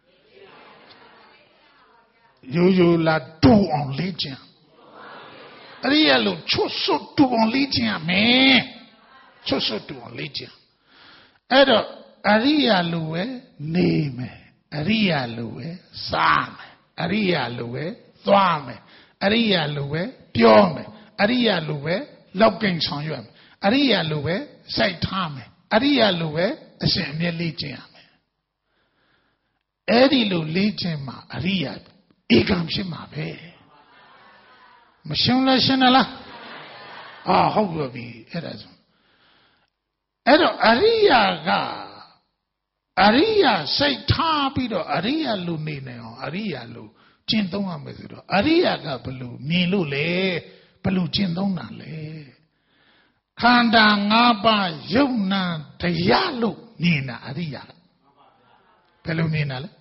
ရိုးရိုးလာတူအောင်လေ့ကျင့်အရိယာလို့ချွတ်ဆွတ်တူအောင်လေ့ကျင့်ရမယ်ချွတ်ဆွတ်တူအောင်လေ့ကျင့်အဲ့တော့အရိယာလို့ပဲနေမယ်အရိယာလိုပဲစားမယ်အရိယာလိုပဲသွားမယ်အရိယာလိုပဲပြောမယ်အရိယာလိုပဲလောက်ကင်ဆောင်ရွက်မယ်အရိယာလိုပဲစိုက်ထားမယ်အရိယာလိုပဲအရှင်အမြဲလေ့ကျင့်ရမယ်အဲ့ဒီလိုလေ့ကျင့်မှအရိယာဧကံဖြစ်မှာပဲမရှင်းလားရှင်းလားအာဟုတ်ပြီအဲ့ဒါဆိုအဲ့တော့အရိယာကအရိယာစိတ်ထားပြီးတော့အရိယာလူနေနိုင်အောင်အရိယာလူကျင့်သုံးရမယ်ဆိုတော့အရိယာကဘလို့မြင်လို့လဲဘလို့ကျင့်သုံးတာလဲခန္ဓာ၅ပါးယုံနာတရားလို့မြင်တာအရိယာဘယ်လိုမြင်တာလဲ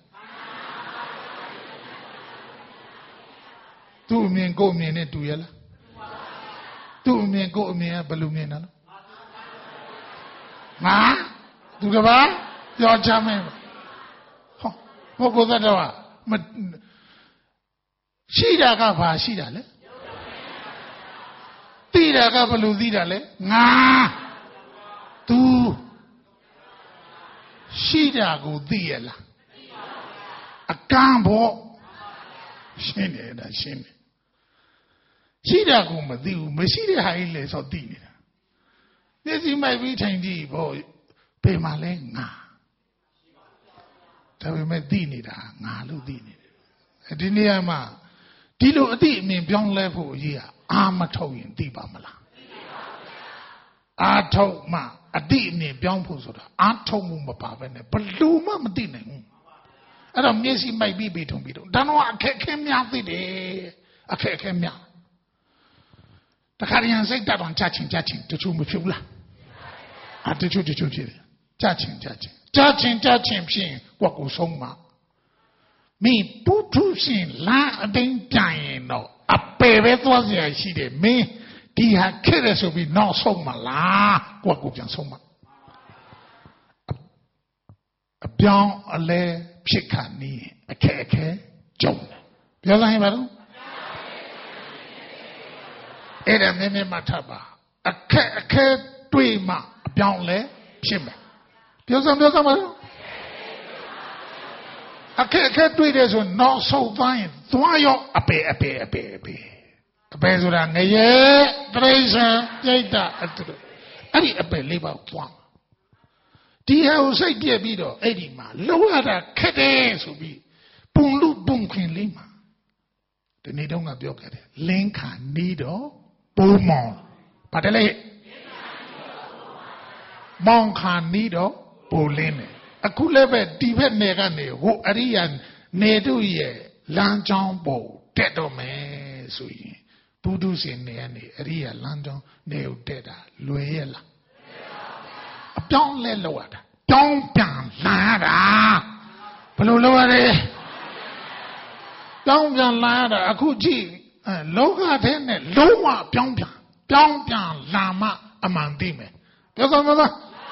သူ့အမြင်ကိုယ်အမြင်နဲ့တူရလားသူ့အမြင်ကိုယ်အမြင်ကဘယ်လိုမြင်တာလဲငါသူကဘာပြောချမ်းမယ်ဟောပုဂ္ဂိုလ်သတ္တဝါမရှိတာကဘာရှိတာလဲသိတာကဘယ်လိုသိတာလဲငါသူရှိတာကိုသိရလားအကန့်ဖို့ရှင်းတယ်ဒါရှင်းတယ်ရှိတာကိုမသိဘူးမရှိတဲ့ဟာကြီးလေဆိုသိနေတာမျက်စိမိုက်ပြီးထိုင်ကြည့်ဘောဘယ်မှာလဲငါဒါပေမဲ့သိနေတာငါလို့သိနေတယ်ဒီနေရာမှာဒီလိုအသိအမြင်ပြောင်းလဲဖို့အရေးအာမထုတ်ရင်သိပါမလားအာထုတ်မှအတိအမြင်ပြောင်းဖို့ဆိုတာအာထုတ်မှုမပါပဲနဲ့ဘလို့မှမသိနိုင်ဘူးအဲ့တော့မျက်စိမိုက်ပြီးပြီးထုံပြီးတော့ဒါတော့အခက်ခဲများသိတယ်အခက်ခဲများတခါရန်စိတ်တတော်ကြချင်းကြချင်းတချို့မဖြစ်ဘူးလားအတချို့တချို့ဖြစ်တယ်ကြချင်းကြချင်းကြချင်းကြချင်းဖြစ်ကိုယ့်ကိုယ်ဆုံးမှာမင်းပုထုရှင်လာအတိုင်းပြန်ရင်တော့အပေပဲသွားเสียရှိတယ်မင်းဒီဟာခဲ့ရဆိုပြီးနောက်ဆုံးမလားကိုယ့်ကိုယ်ပြန်ဆုံးမှာအပြောင်းအလဲဖြစ်ခါနေအခက်အခဲကြုံတယ်ပြောလိုက်ပါတော့အဲ့ဒါမြင်မြင်မှထပ်ပါအခက်အခဲတွေ့မှအပြောင်းလဲဖြစ်မယ်ပြောစမ်းပြောစမ်းပါတော့အခက်အခက်တွေ့တယ်ဆိုနောက်ဆုံးသွားရင်သွားရောအပေအပေအပေအပေအပေဆိုတာငရဲတရိစ္ဆာန်ပြိတ္တာအတူအဲ့ဒီအပေလေးပါသွားဒီဟာကိုစိတ်ပြက်ပြီးတော့အဲ့ဒီမှာလောရတာခက်တယ်ဆိုပြီးပုံလူပုံခွင်လေးမှာဒီနေ့တော့ငါပြောခဲ့တယ်လင်းခါနေတော့ပိုးမောင်ပါတယ်လေမောင်ခါနေတော့ပိုးလင်းတယ်အခုလည်းပဲဒီဘက်နယ်ကနေဟိုအရိယာနေတို့ရဲ့လမ်းကြောင်းပေါ်တက်တော့မယ်ဆိုရင်ဘုဒ္ဓရှင်နေကနေအရိယာလမ်းကြောင်းနေကိုတက်တာလွယ်ရဲ့လားအပြောင်းလဲလောက်ရတာပြောင်းပြန်လာရတာဘယ်လိုလုပ်ရလဲပြောင်းပြန်လာရတာအခုကြည့်လောကထဲနဲ့လုံးဝပြောင်းပြန်ပြောင်းပြန်လာမှအမှန်သိမယ်ပြောစမ်းပါ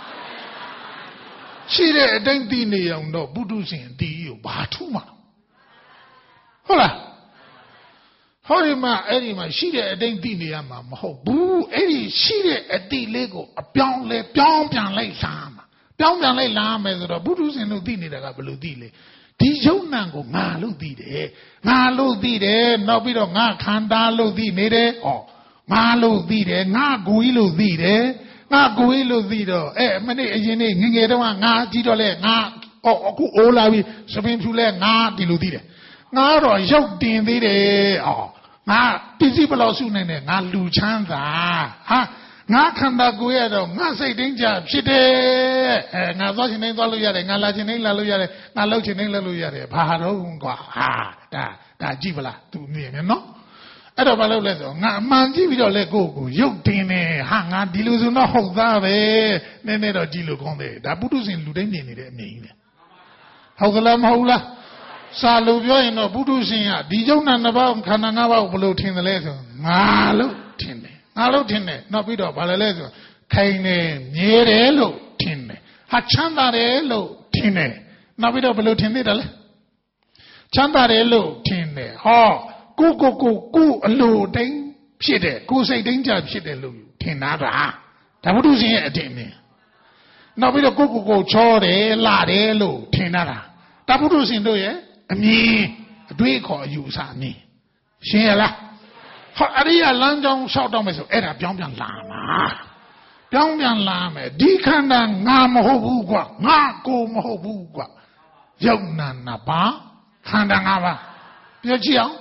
ရှိတဲ့အတိုင်းသိနေအောင်တော့ဘုဒ္ဓရှင်အတီးကိုဘာထူးမှာဟုတ်လားဟောဒီမှာအဲ့ဒီမှာရှိတဲ့အတိုင်းသိနေရမှာမဟုတ်ဘူးအဲ့ဒီရှိတဲ့အတီးလေးကိုအပြောင်းလဲပြောင်းပြန်လိုက်လာမှာပြောင်းပြန်လိုက်လာမယ်ဆိုတော့ဘုဒ္ဓရှင်တို့သိနေတာကဘယ်လိုသိလဲဒီယုံနံကိုငါလို့သိတယ်ငါလို့သိတယ်နောက်ပြီးတော့ငါခန္ဓာလို့သိနေတယ်ဩငါလို့သိတယ်ငါကိုယ်ကြီးလို့သိတယ်ငါကိုယ်လို့သိတော့အဲမနေ့အရင်နေ့ငငယ်တုန်းကငါကြည့်တော့လဲငါအော်အခုအိုးလာပြီစပင်းဖြူလဲငါဒီလိုသိတယ်ငါတော့ရုပ်တင်သေးတယ်အော်ငါပစ္စည်းဘလောက်စုနိုင်တယ်ငါလူချမ်းသာဟာငါခန္ဓာကိုယ်ရတော့ငါစိတ်တိုင်းကြဖြစ်တယ်အဲငါသွားချင်တိုင်းသွားလို့ရတယ်ငါလာချင်တိုင်းလာလို့ရတယ်ငါလှုပ်ချင်တိုင်းလှုပ်လို့ရတယ်ဘာတော့ကွာဟာဒါဒါကြည့်ပလားသူမြင်နေနော်အဲ့တော့ဘာလုပ်လဲဆိုငါအမှန်ကြည့်ပြီးတော့လဲကိုယ့်ကိုရုပ်တင်နေဟာငါဒီလိုဆိုတော့ဟုတ်သားပဲနည်းနည်းတော့ကြည့်လို့ကောင်းတယ်ဒါပုထုရှင်လူတိုင်းမြင်နေတဲ့အမြင်ကြီးလေဟုတ်ကလားမဟုတ်လားစာလို့ပြောရင်တော့ပုထုရှင်ကဒီယုံနာနှစ်ပါးခန္ဓာငါးပါးကိုဘယ်လိုထင်တယ်လဲဆိုငါလို့ထင်တယ်ငါလို့ထင်တယ်နောက်ပြီးတော့ဘာလဲလဲဆိုခိုင်နေမြဲတယ်လို့ထင်တယ်ဟာချမ်းသာတယ်လို့ထင်တယ်နောက်ပြီးတော့ဘယ်လိုထင်သေးတယ်လဲချမ်းသာတယ်လို့ထင်တယ်ဟောကိုကိုကိုကိုအလိုတိုင်းဖြစ်တယ်ကိုစိတ်တိုင်းကြဖြစ်တယ်လို့ထင်တာဒါဒါဘုဒ္ဓရှင်ရဲ့အထင်မြင်နောက်ပြီးတော့ကိုကိုကိုချောတယ်လှတယ်လို့ထင်တာဒါဘုဒ္ဓရှင်တို့ရဲ့အမြင်အတွေးခေါ်အယူအဆအမြင်ရှင်းရလားဟောအရိယာလမ်းကြောင်းလျှောက်တော့မယ်ဆိုအဲ့ဒါပြောင်းပြန်လာမှာပြောင်းပြန်လာမယ်ဒီခန္ဓာငါမဟုတ်ဘူးကွာငါကိုမဟုတ်ဘူးကွာယုံနာနာပါခန္ဓာငါပါပြောကြည့်အောင်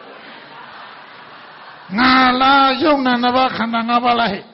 ငါလားယုံနာနာပါခန္ဓာငါပါလားဟဲ့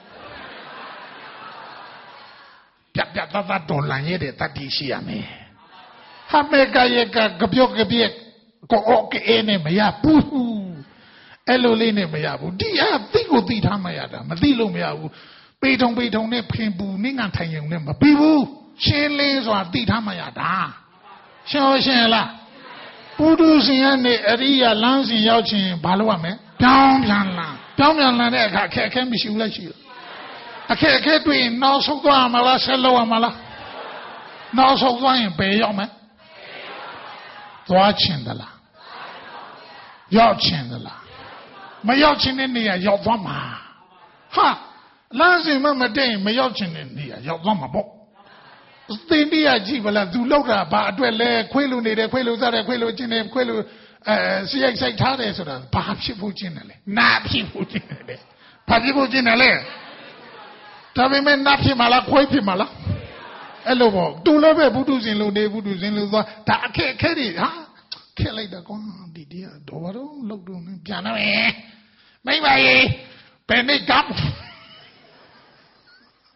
ပြပြတတ်တော်လန်ရတဲ့တတိရှိရမယ်ဟာမေကရဲ့ကကပြော့ကပြက်ကိုအိုကေနဲ့မရဘူးအဲ့လိုလေးနဲ့မရဘူးဒီအသိကိုသိထားမှရတာမသိလို့မရဘူးပေထုံပေထုံနဲ့ဖင်ပူနင်းငံထိုင်ရုံနဲ့မပြီးဘူးရှင်းလင်းစွာသိထားမှရတာရှင်းရှင်းလားပုထုရှင်ကနေအရိယာလမ်းစဉ်ရောက်ခြင်းဘာလို့ရမလဲပြောင်းပြန်လာပြောင်းပြန်လာတဲ့အခါအခက်အခဲမရှိဘူးလားရှိတယ်အခက်အခဲတွေ့ရင်နောက်ဆုံးသွားမလားဆက်လို့ရမလားနောက်ဆုံးသွားရင်ဘယ်ရောက်မလဲသွားချင်သလားရောက်ချင်သလားမရောက်ချင်တဲ့နေရာရောက်သွားမှာဟာလမ်းစဉ်မမတည့်မရောက်ချင်တဲ့နေရာရောက်သွားမှာပေါ့သင်တရားကြည့်ဗလားသူလောက်တာဘာအတွက်လဲခွေးလူနေတယ်ခွေးလူစားတယ်ခွေးလူကျင်တယ်ခွေးလူအဲစီရိုက်ဆိုင်ထားတယ်ဆိုတာဘာဖြစ်ဖို့ကျင်တယ်လဲနာဖြစ်ဖို့ကျင်တယ်လေဘာဖြစ်ဖို့ကျင်တယ်လဲဒါပေမဲ့နာဖြစ်မှာလားခွေးဖြစ်မှာလားအဲ့လိုပေါ့တူလည်းပဲဘုဒ္ဓရှင်လူနေဘုဒ္ဓရှင်လူသွားဒါအခက်အခဲတွေဟာခက်လိုက်တာကွာဒီတရားတော့ဘာလို့လောက်တော့ပြန်တော့မယ်မိမကြီးဘယ်နေ့က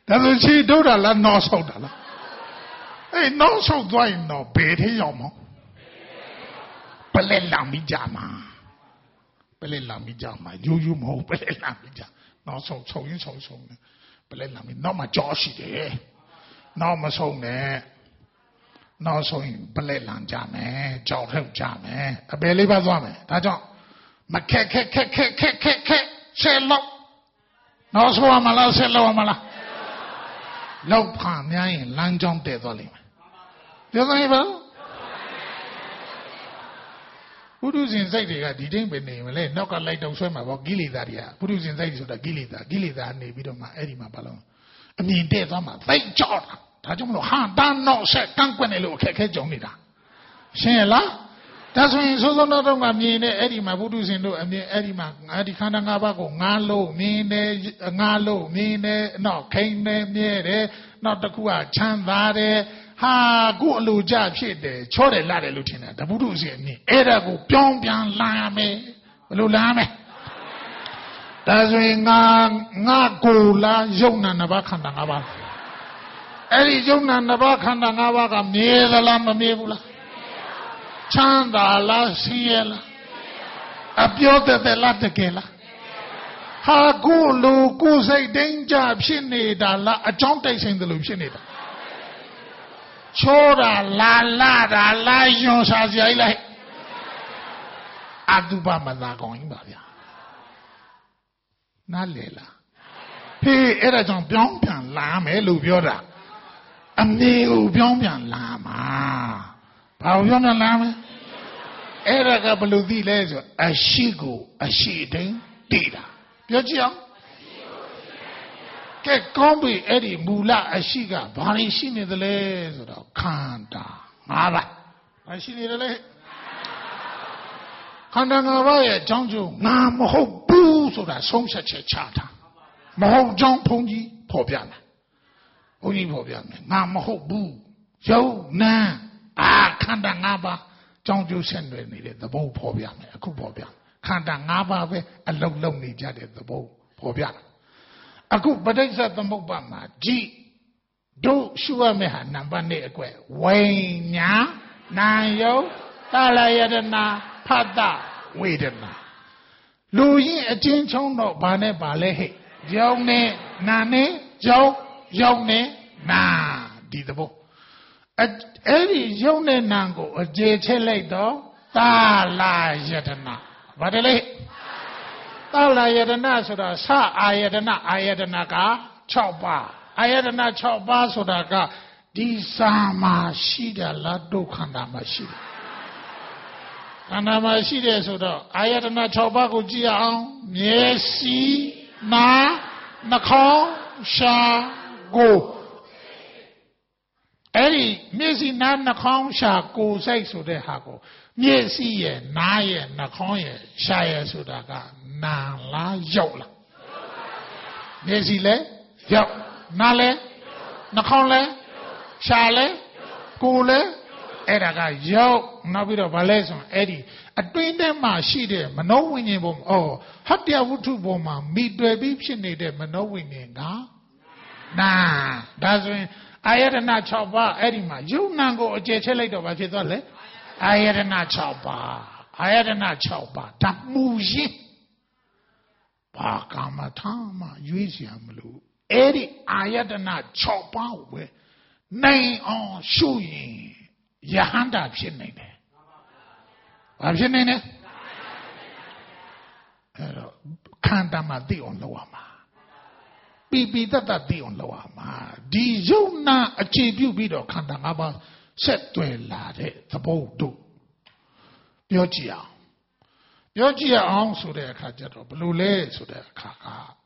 ဒါဆိုချီတို့တာလားနော်ဆောက်တာလားအေးနော်ဆောက်သွားရင်တော့ဘယ်ထဲရောက်မှာပလက်လာမိကြမှာပလက်လာမိကြမှာယူယူမဟုတ်ပလက်လာမိကြနော်ဆောက်ဆောက်ရင်ဆောက်ဆောက်နေပလက်လာမိနောက်မှကြောရှိတယ်နောက်မဆုံးနဲ့နောက်ဆုံးရင်ပလက်လန်ကြမယ်ကြောက်ထုတ်ကြမယ်အပယ်လေးပါသွားမယ်ဒါကြောင့်မခက်ခက်ခက်ခက်ခက်ခက်ခက်ဆယ်လောက်နောက်ဆုံးမလားဆယ်လောက်မလားလောက်ဖာများရင်လမ်းကြောင်းတည်သွားလိမ့်မယ်ပြောသလားဘုဒ္ဓရှင်စိတ်တွေကဒီတိုင်းပဲနေမလဲနောက်ကလိုက်တော့ဆွဲမှာပေါ့ကိလေသာတွေကဘုဒ္ဓရှင်စိတ်ဆိုတာကိလေသာကိလေသာနေပြီးတော့မှအဲ့ဒီမှာဘာလို့အမြင်တည့်သွားမှာသိကြောက်တာဒါကြောင့်မလို့ဟာတန်းတော့ဆက်ကန့်ကွက်နေလို့အခက်ခဲကြုံနေတာရှင်းရလားဒါဆိုရင်စိုးစိုးတော့တော့မြင်နေအဲ့ဒီမှာဘုဒ္ဓရှင်တို့အမြင်အဲ့ဒီမှာအဲ့ဒီခန္ဓာ၅ပါးကိုငါလို့မြင်နေငါလို့မြင်နေတော့ခိန်နေမြဲတယ်နောက်တစ်ခုကချမ်းသာတယ်ဟာကိုအလိုကြဖြစ်တယ်ချောတယ်လာတယ်လို့ထင်တာဒါဘုဒ္ဓရှင်အမြင်အဲ့ဒါကိုပြောင်းပြန်လာရမယ်ဘယ်လိုလာမလဲဒါဆိုရင်ငါငါကိုလားယုံနာနှစ်ပါးခန္ဓာ၅ပါးအဲ့ဒီယုံနာနှစ်ပါးခန္ဓာ၅ပါးကမြဲသလားမမြဲဘူးလားချမ်းသာလားဆင်းရဲလားအပြောတဲ့တဲ့လားတကယ်လားဟာကိုလူကိုစိတ်တိုင်းကြဖြစ်နေတာလားအကြောင်းတိုက်ဆိုင်တယ်လို့ဖြစ်နေတာချောတာလာလာတာလာယွန်စာစရိုက်လိုက်အတုပမသာကောင်းကြီးပါဗျာနားလေလားဟေးအဲ့ဒါကြောင့်ပြောင်းပြန်လာမယ်လို့ပြောတာအမေကိုပြောင်းပြန်လာမှာဘာကိုပြောင်းပြန်လာမလဲအဲ့ဒါကဘယ်လိုသိလဲဆိုအရှိကိုအရှိတိုင်းသိတာပြောကြည့်အောင်ကဲကောင်းပြီအဲ့ဒီမူလအရှိကဘာလို့ရှိနေသလဲဆိုတော့ခန္ဓာ၅ပါးဘာရှိနေတယ်လဲခန္ဓာ၅ပါးရဲ့အကြောင်းကျိုးငါမဟုတ်ဘူးဆိုတာဆုံးဖြတ်ချက်ချတာမဟုတ်ကြောင်းဘုန်းကြီးဖော်ပြမယ်ဘုန်းကြီးဖော်ပြမယ်ငါမဟုတ်ဘူးယုံနာအာခန္ဓာ၅ပါးကြောင်းကျိုးဆက်နွယ်နေတဲ့သဘောဖော်ပြမယ်အခုဖော်ပြခန္ဓာ၅ပါးပဲအလုံးလုံးနေကြတဲ့သဘောဖော်ပြအခုပဋိစ္စသမုပ္ပါမှာကြည့်တို့ရှုရမယ့်ဟာနံပါတ်၂အကွယ်ဝိညာဏယုတ်သလယတနာဖတ်တဝေဒနာလူရင်အချင်းချုံတော့ဘာနဲ့ပါလဲဟဲ့ယုံနဲ့နာနဲ့ယုံယုံနဲ့နာဒီသဘောအဲ့ဒီယုံနဲ့နာကိုအခြေချက်လိုက်တော့သလယတနာဘာတယ်လဲသလယတနာဆိုတာသအာယတနာအာယတနာက၆ပါးအာယတနာ၆ပါးဆိုတာကဒီစာမှာရှိတယ်လားဒုက္ခန္တာမှာရှိတယ်ခန္ဓာမှာရှိတယ်ဆိုတော့အာယတနာ၆ပါးကိုကြည့်အောင်မျက်စိနားနှာခေါင်းရှားကိုယ်အဲ့ဒီမျက်စိနားနှာခေါင်းရှားကိုယ်စိတ်ဆိုတဲ့ဟာကိုမျက်စိရဲ့နားရဲ့နှာခေါင်းရဲ့ရှားရဲ့ဆိုတာကနာလားရောက်လားမျက်စိလဲရောက်နားလဲနှာခေါင်းလဲရှားလဲကိုယ်လဲအဲ့ဒါကရောက်နောက်ပြီးတော့ဗာလဲဆိုအဲ့ဒီအတွင်းထဲမှာရှိတဲ့မနောဝိညာဉ်ပုံအော်ဟတ္တဝုထုပုံမှာမိတွေ့ပြီးဖြစ်နေတဲ့မနောဝိညာဉ်ကနာဒါဆိုရင်အာယတနာ၆ပါးအဲ့ဒီမှာယုံနာကိုအကျယ်ချက်လိုက်တော့ဗာဖြစ်သွားလေအာယတနာ၆ပါးအာယတနာ၆ပါးဓာမူရင်ဘာကာမထာမရွေးเสียမလို့အဲ့ဒီအာယတနာ၆ပါးကိုပဲနိုင်အောင်ရှုရင်ယဟန္တာဖြစ်နေတယ်ဘာဖြစ်နေလဲအဲ့တော့ခန္ဓာမှာသိအောင်လုပ်ရမှာပိပိတတသိအောင်လုပ်ရမှာဒီယုံနာအခြေပြုပြီးတော့ခန္ဓာ၅ပါးဆက်တွယ်လာတဲ့သဘောတို့ပြောကြည့်အောင်ပြောကြည့်အောင်ဆိုတဲ့အခါကျတော့ဘယ်လိုလဲဆိုတဲ့အခါ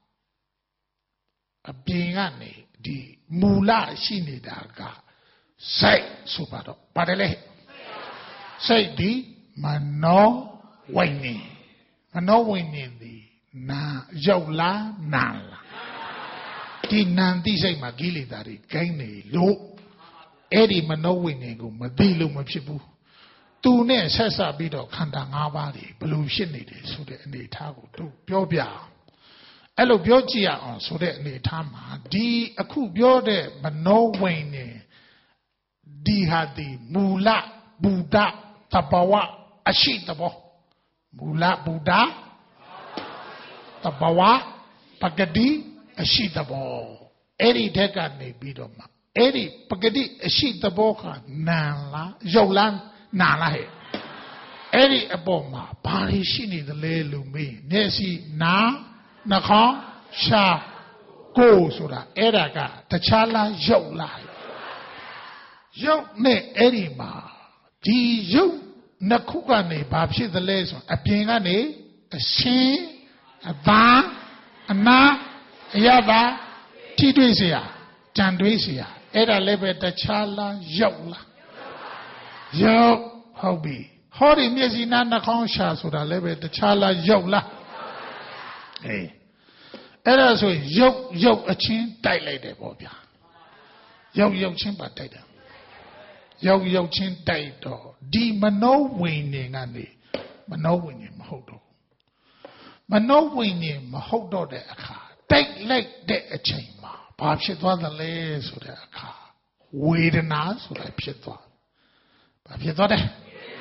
ကအပြင်ကနေဒီမူလရှိနေတာကစိတ်ဆိုပါတော့ပါတယ်လေစိတ်ဒီမနောဝိညာဉ်မနောဝိညာဉ်ဒီနာရောက်လားနာလားဒီနံတိစိတ်မှာကိလေသာတွေဂိမ်းနေလို့အဲ့ဒီမနောဝိညာဉ်ကိုမသိလို့မဖြစ်ဘူးသူနဲ့ဆက်ဆက်ပြီးတော့ခန္ဓာ၅ပါးတွေဘယ်လိုဖြစ်နေတယ်ဆိုတဲ့အနေအထားကိုတို့ပြောပြအောင်အဲ့လိုပြောကြည့်ရအောင်ဆိုတဲ့အနေထားမှာဒီအခုပြောတဲ့မနောဝိညာဉ်ဒီဟာဒီမူလဗုဒ္ဓတဘာဝအရှိတဘောမူလဗုဒ္ဓတဘာဝပဂတိအရှိတဘောအဲ့ဒီထက်ကနေပြီးတော့မှအဲ့ဒီပဂတိအရှိတဘောကနာလားရုပ်လားနာလားဟဲ့အဲ့ဒီအပေါ်မှာဘာတွေရှိနေသလဲလို့မေးမျက်စိနားနှာခေါင်းရှားကိုယ်ဆိုတာအဲ့ဒါကတခြားလားရုပ်လားရုပ်နဲ့အဲ့ဒီမှာဒီရုပ်နှစ်ခုကနေဘာဖြစ်သလဲဆိုအပြင်ကနေအရှင်းအသာအနာအရသာထိတွေ့เสียကြံတွေးเสียအဲ့ဒါလည်းပဲတခြားလားရုပ်လားရုပ်ဟုတ်ပြီဟောဒီမျက်စိနားနှာခေါင်းရှာဆိုတာလည်းပဲတခြားလားရုပ်လားအေးအဲ့ဒါဆိုရုပ်ရုပ်အချင်းတိုက်လိုက်တယ်ပေါ့ဗျာရုပ်ရုပ်ချင်းပါတိုက်တယ်ရုပ်ရုပ်ချင်းတိုက်တော့ဒီမနောဝိညာဉ်ကနေမနောဝိညာဉ်မဟုတ်တော့မနောဝိညာဉ်မဟုတ်တော့တဲ့အခါတိုက်လိုက်တဲ့အချိန်မှာဘာဖြစ်သွားသလဲဆိုတဲ့အခါဝေဒနာဆိုတာဖြစ်သွားဘာဖြစ်သွားတယ်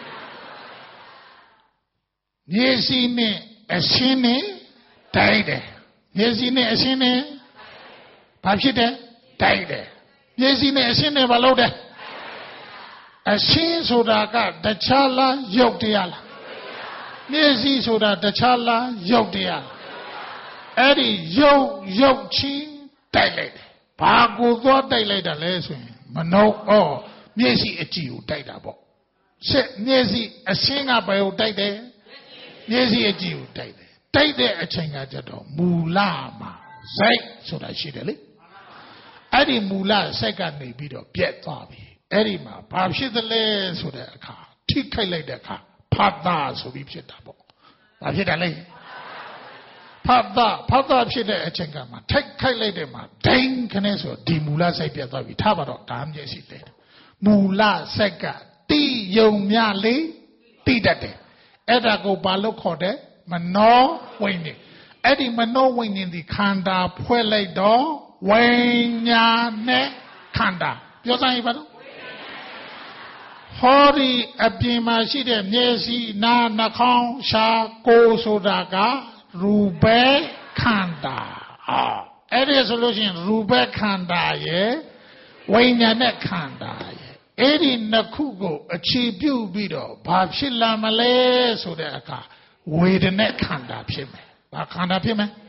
မျက်စိနဲ့အရှင်းနဲ့တိုက်တယ်မျက်စိနဲ့အရှင်းနဲ့ဘာဖြစ်တယ်တိုက်တယ်မျက်စိနဲ့အရှင်းနဲ့ဘာလုပ်တယ်အရှင်းဆိုတာကတခြားလားရုပ်တရားလားမျက်စိဆိုတာတခြားလားရုပ်တရားလားအဲ့ဒီရုပ်ရုပ်ချင်းတိုက်လိုက်တယ်ဘာကိုသွားတိုက်လိုက်တာလဲဆိုရင်မနှုတ်ဩမျက်စိအကြည့်ကိုတိုက်တာပေါ့ဆက်မျက်စိအရှင်းကဘယ်ကိုတိုက်တယ်မျက်စိအကြည့်ကိုတိုက်တယ်တိုက်တဲ့အချိန်ကကြတော့မူလမှာစိုက်ဆိုတာရှိတယ်လေအဲ့ဒီမူလစိုက်ကနေပြီးတော့ပြက်သွားပြီအဲ့ဒီမှာဘာဖြစ်သလဲဆိုတဲ့အခါထိခိုက်လိုက်တဲ့အခါဖတ်တာဆိုပြီးဖြစ်တာပေါ့ဘာဖြစ်တာလဲဖတ်တာဖတ်တာဖြစ်တဲ့အချိန်ကမှထိုက်ခိုက်လိုက်တဲ့မှာဒိန်ခနဲ့ဆိုဒီမူလစိုက်ပြက်သွားပြီထားပါတော့ဒါမျက်စိလဲမူလစိုက်ကတိယုံမြလေးတိတတ်တယ်အဲ့ဒါကိုဘာလို့ခေါ်တယ်မနောဝိညာဉ်အဲ့ဒီမနောဝိညာဉ်ဒီခန္ဓာဖွဲ့လိုက်တော့ဝိညာဉ်နဲ့ခန္ဓာပြောစမ်းရပါတော့ဟောဒီအပြင်မှာရှိတဲ့မျက်စိနားနှာခေါင်းရှားကိုယ်ဆိုတာကရူပခန္ဓာအော်အဲ့ဒီဆိုလို့ရှိရင်ရူပခန္ဓာရဲ့ဝိညာဉ်နဲ့ခန္ဓာရဲ့အဲ့ဒီနှစ်ခုကိုအခြေပြုပြီးတော့ဘာဖြစ်လာမလဲဆိုတဲ့အခါဝေဒနာခန္ဓာဖြစ်မယ်ဘာခန္ဓာဖြစ်မယ်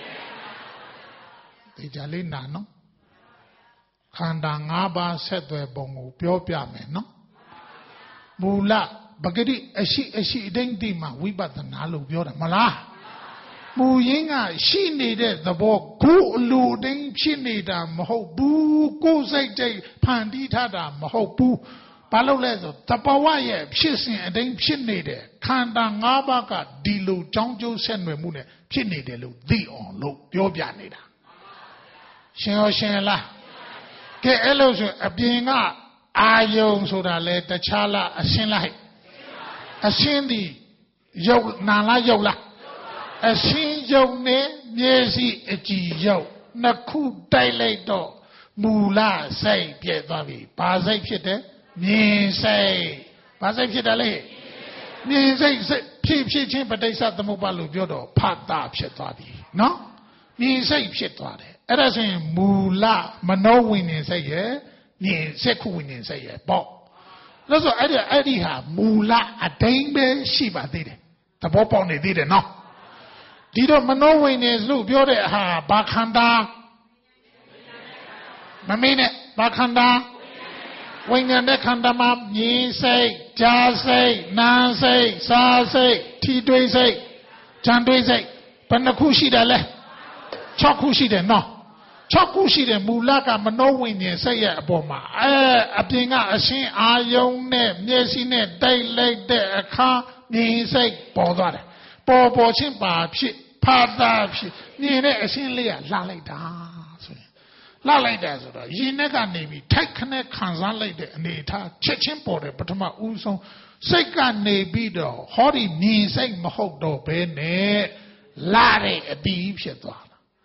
ဒီကြလေးနာနော်ခန္ဓာ၅ပါးဆက်သွယ်ပုံကိုပြောပြမယ်နော်မူလပဂတိအရှိအရှိအတိုင်းတိမှာဝိပဿနာလို့ပြောတာမလားမူရင်းကရှိနေတဲ့သဘောကိုအလိုတိုင်းဖြစ်နေတာမဟုတ်ဘူးကိုယ်စိတ်တိတ်ဖန်တီးထားတာမဟုတ်ဘူးဘာလို့လဲဆိုတပဝရဲ့ဖြစ်စဉ်အတိုင်းဖြစ်နေတဲ့ခန္ဓာ၅ပါးကဒီလိုကြောင်းကျိုးဆက်နွယ်မှုနဲ့ဖြစ်နေတယ်လို့သိအောင်လို့ပြောပြနေတာရှင်ရောရှင်လားကဲအဲ့လိုဆိုအပြင်ကအာယုံဆိုတာလဲတခြားလားအရှင်းလားအရှင်းဒီရုပ်နာလားရုပ်လားအရှင်းရုပ်နဲ့မျက်စိအကြည့်ရုပ်နှစ်ခုတိုက်လိုက်တော့မူလစိတ်ပြည့်သွားပြီဘာစိတ်ဖြစ်တယ်မြင်စိတ်ဘာစိတ်ဖြစ်တယ်လဲမြင်စိတ်ဖြစ်ဖြစ်ချင်းပဋိစ္စသမုပ္ပါလို့ပြောတော့ဖတ်တာဖြစ်သွားပြီနော်မြင်စိတ်ဖြစ်သွားတယ်အဲ့ဒါဆိုရင်မူလမနောဝိညာဉ်စိတ်ရဲ့မြင်စက္ခုဝိညာဉ်စိတ်ရဲ့ပေါ့လို့ဆိုအဲ့ဒီအဲ့ဒီဟာမူလအတိုင်းပဲရှိပါသေးတယ်သဘောပေါက်နေသေးတယ်နော်ဒီတော့မနောဝိညာဉ်လို့ပြောတဲ့ဟာဘာခန္ဓာမမေးနဲ့ဘာခန္ဓာဝိညာဉ်နဲ့ခန္ဓာမှာမြင်စိတ်ကြားစိတ်နားစိတ်စားစိတ်ထိတွေ့စိတ်ကြံတွေ့စိတ်ဘယ်နှခုရှိတယ်လဲ၆ခုရှိတယ်နော်၆ခုရှိတယ်မူလကမနောဝိညာဉ်စိတ်ရဲ့အပေါ်မှာအဲအပြင်ကအရှင်းအာယုံနဲ့မျက်စိနဲ့တိုက်လိုက်တဲ့အခါမြင်စိတ်ပေါ်သွားတယ်ပေါ်ပေါ်ချင်းပါဖြစ်ဖာသာဖြစ်မြင်တဲ့အရှင်းလေးကလှလိုက်တာဆိုရင်လှလိုက်တယ်ဆိုတော့ရင်နဲ့ကနေပြီးထိုက်ခနဲ့ခံစားလိုက်တဲ့အနေထားချက်ချင်းပေါ်တယ်ပထမဦးဆုံးစိတ်ကနေပြီးတော့ဟောဒီမြင်စိတ်မဟုတ်တော့ဘဲနဲ့လှတဲ့အတီးဖြစ်သွားတာ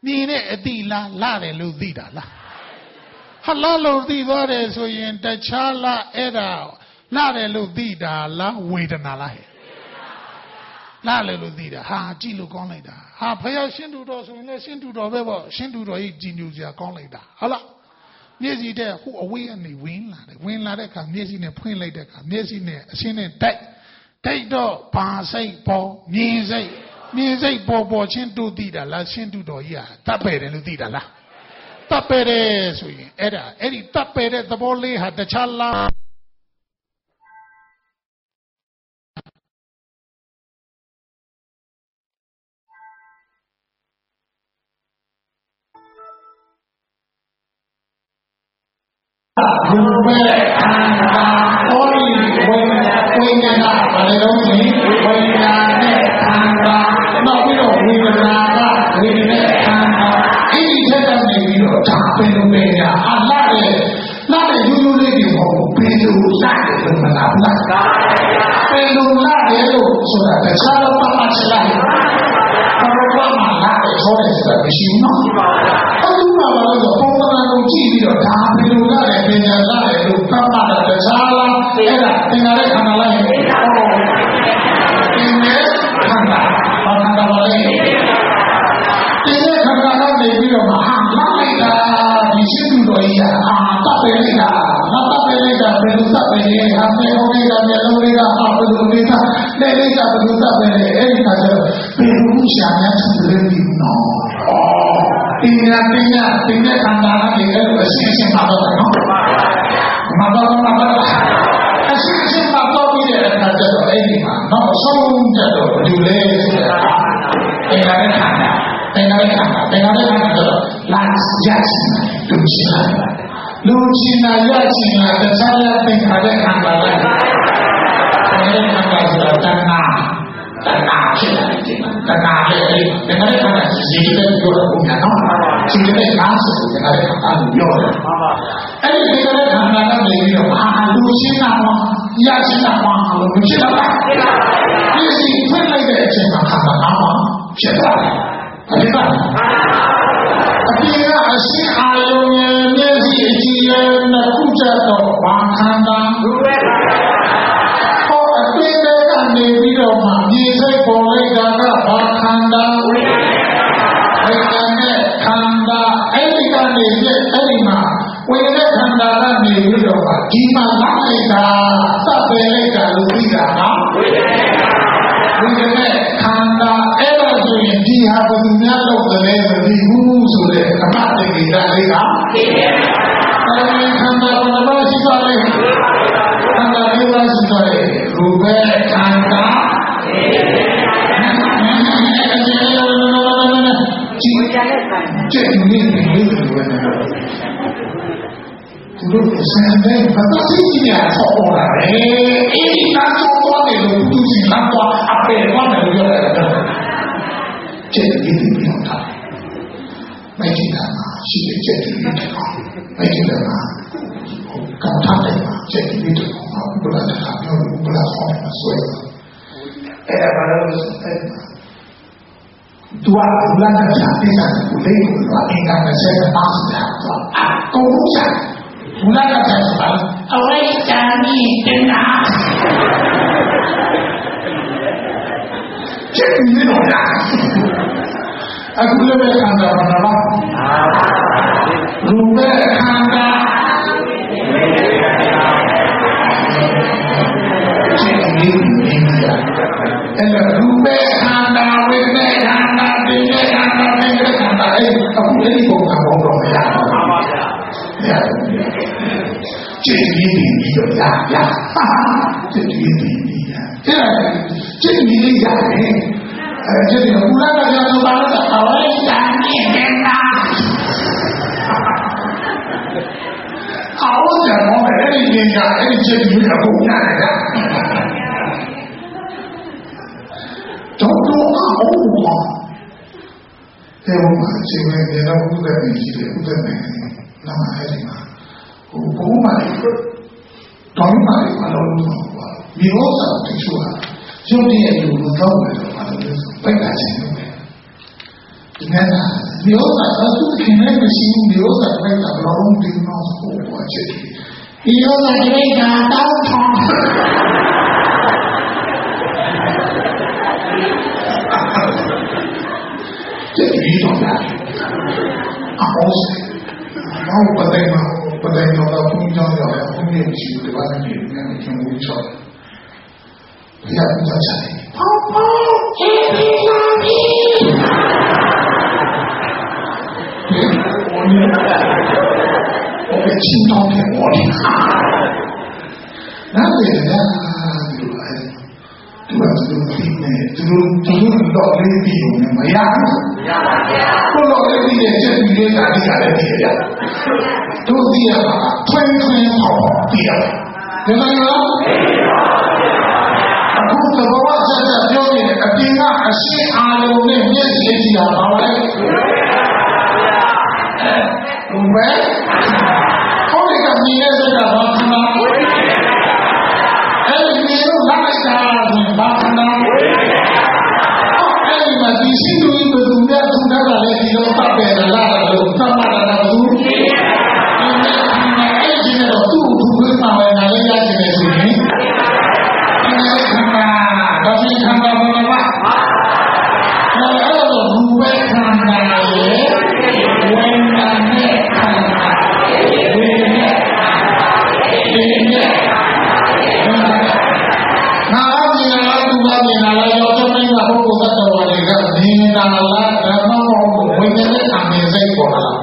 မြင်တဲ့အတိလားလာတယ်လို့သိတာလားဟာလာလို့သိသွားတယ်ဆိုရင်တခြားလားအဲ့ဒါလာတယ်လို့သိတာလားဝေဒနာလားဟဲ့လာတယ်လို့သိတာဟာကြည့်လို့ကောင်းလိုက်တာဟာဖယားရှင်းတူတော်ဆိုရင်လည်းရှင်းတူတော်ပဲပေါ့ရှင်းတူတော်ကြီးကြည်ညိုစရာကောင်းလိုက်တာဟုတ်လားမျက်စိတဲ့ဟိုအဝေးကနေဝင်လာတယ်ဝင်လာတဲ့အခါမျက်စိနဲ့ဖွင့်လိုက်တဲ့အခါမျက်စိနဲ့အရှင်းနဲ့တိုက်တိုက်တော့ဘာစိတ်ပေါ်မြင်စိတ်မြင်စိတ်ပေါ်ပေါ်ချင်းတို့သိတာလားရှင်းတူတော်ကြီးဟာတပ်ပဲတယ်လို့သိတာလားတပ်ပဲတယ်ဆိုရင်အဲ့ဒါအဲ့ဒီတပ်ပဲတဲ့သဘောလေးဟာတခြားလားဘုရားအန္တာတော်ရီဝိညာဉ်ဝိညာဉ်ကဘာလဲလို့ဒီဝိညာဉ်နဲ့အန္တာနောက်ပြီးတော့ဝိညာဉ်ကဝိညာဉ်နဲ့အန္တာအဲ့ဒီထက်ကနေပြီးတော့ဒါပင်လို့ပဲညာအလားလေလာတဲ့ယူယူလေးတွေပေါ့ပင်လို့လာတယ်လို့မလားဘူးလားပင်လို့လာတယ်လို့ဆိုတာတခြားတော့ပတ်မှချလိုက်ဘာလို့မှလာတယ်ဆိုတဲ့ဆိုတာမရှိဘူးနော်အခုမှလာလို့ပုံစံကိုကြည့်ပြီးတော့ဒါပင်လို့လာတယ်ပညာလာတယ်လို့ပတ်မှတခြားလားအဲ့ဒါသင်္ကာတဲ့ခန္ဓာလိုက်ရင်ဟုတ်သင်ရဲ့ခန္ဓာဘာခန္ဓာပါလဲသင်ရဲ့ခန္ဓာကနေပြီးတော့မဟာလာလိုက်တာဒီရှိသူတော်ကြီးကအာတပ်ပဲလိုက်တာငါတပ်ပဲလိုက်တာဘယ်လိုတပ်ပဲလဲဟာမေဟောလေးကမျက်လုံးလေးကအာဘယ်လိုလေးကလက်လေးကဘယ်လိုတပ်ပဲလဲအဲ့ဒီခါကျတော့ဘယ်လိုရှာများသူလေးဒီနော်ဩတင်ညာတင်ညာတင်တဲ့ခန္ဓာကနေအဲ့လိုအရှင်းရှင်းမှာတော့နော်မှာတော့မှာတော့အရှင်းရှင်းမှာတော့ပြီးတဲ့အခါကျတော့အဲ့ဒီမှာနောက်ဆုံးကျတော့လူလေးဆိုတာတင်ညာတဲ့ခန္ဓာတင်ညာတဲ့ခန္ဓာတင်ညာတဲ့ခန္ဓာကျတော့လာရချင်လူချင်လာလူချင်လာရချင်လာတခြားရတင်ညာတဲ့ခန္ဓာလိုက်တင်ညာတဲ့ခန္ဓာဆိုတာတဏှာတဏှာဖြစ်လာတယ်တဏှာလေတင်ညာတဲ့ခန္ဓာစီတဲ့ပြောတော့ဘုရားနော်စီတဲ့နားဆိုတင်ညာတဲ့ခန္ဓာကိုပြောတယ်အဲ့ဒီတင်ညာတဲ့ခန္ဓာကနေပြီးတော့အာလူရှင်းတာပေါ့ရရှင်းတာပေါ့လို့ဖြစ်လာတာဒီစီဖွင့်လိုက်တဲ့အချိန်မှာခန္ဓာနာမှာဖြစ်လာတယ်အဲ့ဒါအပြင်ကအရှင်းအာယုံရဲ့မျက်စိအကြည့်ရဲ့နှစ်ခုချက်တော့ဘာခန္ဓာဟောအပြင်ကနေပြီးတော့မှမြေစိတ်ပေါ်လိုက်တာကဘာခန္ဓာဝိညာဉ်နဲ့ခန္ဓာအဲ့ဒီကနေပြည့်အဲ့ဒီမှာဝိညာဉ်ခန္ဓာကနေပြီးတော့မှဒီမှာလာလိုက်တာသတ်ပယ်လိုက်တာလို့သိတာနော်ဝိညာဉ်နဲ့ခန္ဓာအဲ့ဒါဆိုရင်ဒီဟာဘယ်သူများလုပ်တယ်လဲမသိဘူးဆိုတဲ့အမှတ်တကိတာလေးကသိတယ်။အဲဒီခန္ဓာဘယ်လိုရှိပါလဲ။ခန္ဓာဘယ်လိုရှိပါလဲ။ရူပခန္ဓာကြည့်ကြည့်နေနေလို့စံတဲ့ဘာသာစီညာဆောက်ပေါ်လာတယ်။အဲဒီကတော့တော့တယ်လို့သူစီလာတော့အပေဘာနဲ့ပြောရတယ်။ကျက်ပြီးပြီးတော့ไม่จริงนะရှိတဲ့ချက်တွေနဲ့ไม่จริงนะကံထားတယ်ချက်တွေနဲ့ဘုရားတခါပြောလို့ဘုရားဟောမှာဆွဲတယ်အဲ့ဒါဘာလို့လဲဆိုတော့သူကဘုရားကစားတဲ့စားကိုလေးကိုအင်္ဂါနဲ့ဆက်ပါစတာအကုန်စားဘုရားကစားတာအဝိဇ္ဇာနိတင်နာချက်တွေနဲ့တော့အခုလည်းပဲခန္ဓာဘာလားရူပခန္ဓာစိတ်ကြီးနေတယ်အဲ့ဒါရူပခန္ဓာဝိညာဉ်ခန္ဓာဒီနေ့ခန္ဓာဒီနေ့ခန္ဓာအဲ့အခုလည်းဒီပုံကဘောတော့မရဘူးပါပါဗျာစိတ်ကြီးနေပြီးတော့ရရစိတ်ကြီးနေပြီးရအဲ့ဒါစိတ်ကြီးလေးရတယ်အဲ့ဒီကဘုရားကပြောတာကအဝိဇ္ဇာနိဒေနာအော်ကြမောအဲ့ဒီဉာဏ်အဲ့ဒီချက်ကြီးကဘုရားကတော့တော့အော်ဘာတဲ့ဘုရားရှင်ရဲ့ဉာဏ်ဘုရားနဲ့ရှိတယ်ဘုရားနဲ့နာမအဲ့ဒီမှာဟိုဘုရားတောင်းပါလေမလို့တော့ဒီဥစ္စာကိုသူကရုပ်တရက်လိုမကောင်းဘူးလို့ပြောတယ်ပိတ်တာချင်းလို့ဒီနေ့ကမျိုးစားသူခင်နေမရှိဘူးမျိုးစားလိုက်တာဘလုံးဒီနောက်ကိုပေါ်ချက်ဒီရောစားတိတ်တာတောင်းထောင်း这一种的，啊，我是，然后不对嘛，不对，找到公交要公交去，对吧？那里面那天我找，不要不要钱，泡泡，一米拉皮，我呢，我被青岛骗我的，那里呢，对吧？对吧？这个地呢，这个这个老的地呢，没呀。不老的地呢，这地哪里来的地呀？都地呀，春春跑跑地呀，明白吗？အခုသဘောဝဆက်ဆက်ပြောနေတဲ့အပြင်ကအရှင်းအာရုံနဲ့မျက်စိကြည့်ရပါလေ။ဟုတ်ပဲ။ဟောဒီကမြင်တဲ့စိတ်ကဘာခဏ။အဲ့ဒီမြင်လို့လိုက်တာဆိုဘာခဏ။အဲ့ဒီမှာဒီရှိလူကြီးတို့ကသူကလည်းဒီလိုပတ်တယ်လားလို့သတ်မှတ်တာဘူး။အဲ့ဒီတော့သူ့သူ့မှာလည်းနားရကြတယ်ဆိုရင်ဒါရှိခံတာဘယ်မှာလဲအဲ့တော့ဘူပဲခံတာလေဝိညာဉ်နဲ့ခံတာဝိညာဉ်ဝိညာဉ်နာမည်လားသူမမြင်လားရောတမင်းကဘုရားသတ္တဝါတွေကမြင်တာလားဓမ္မမောဝိညာဉ်နဲ့အမြင်စိတ်ပေါ်လာ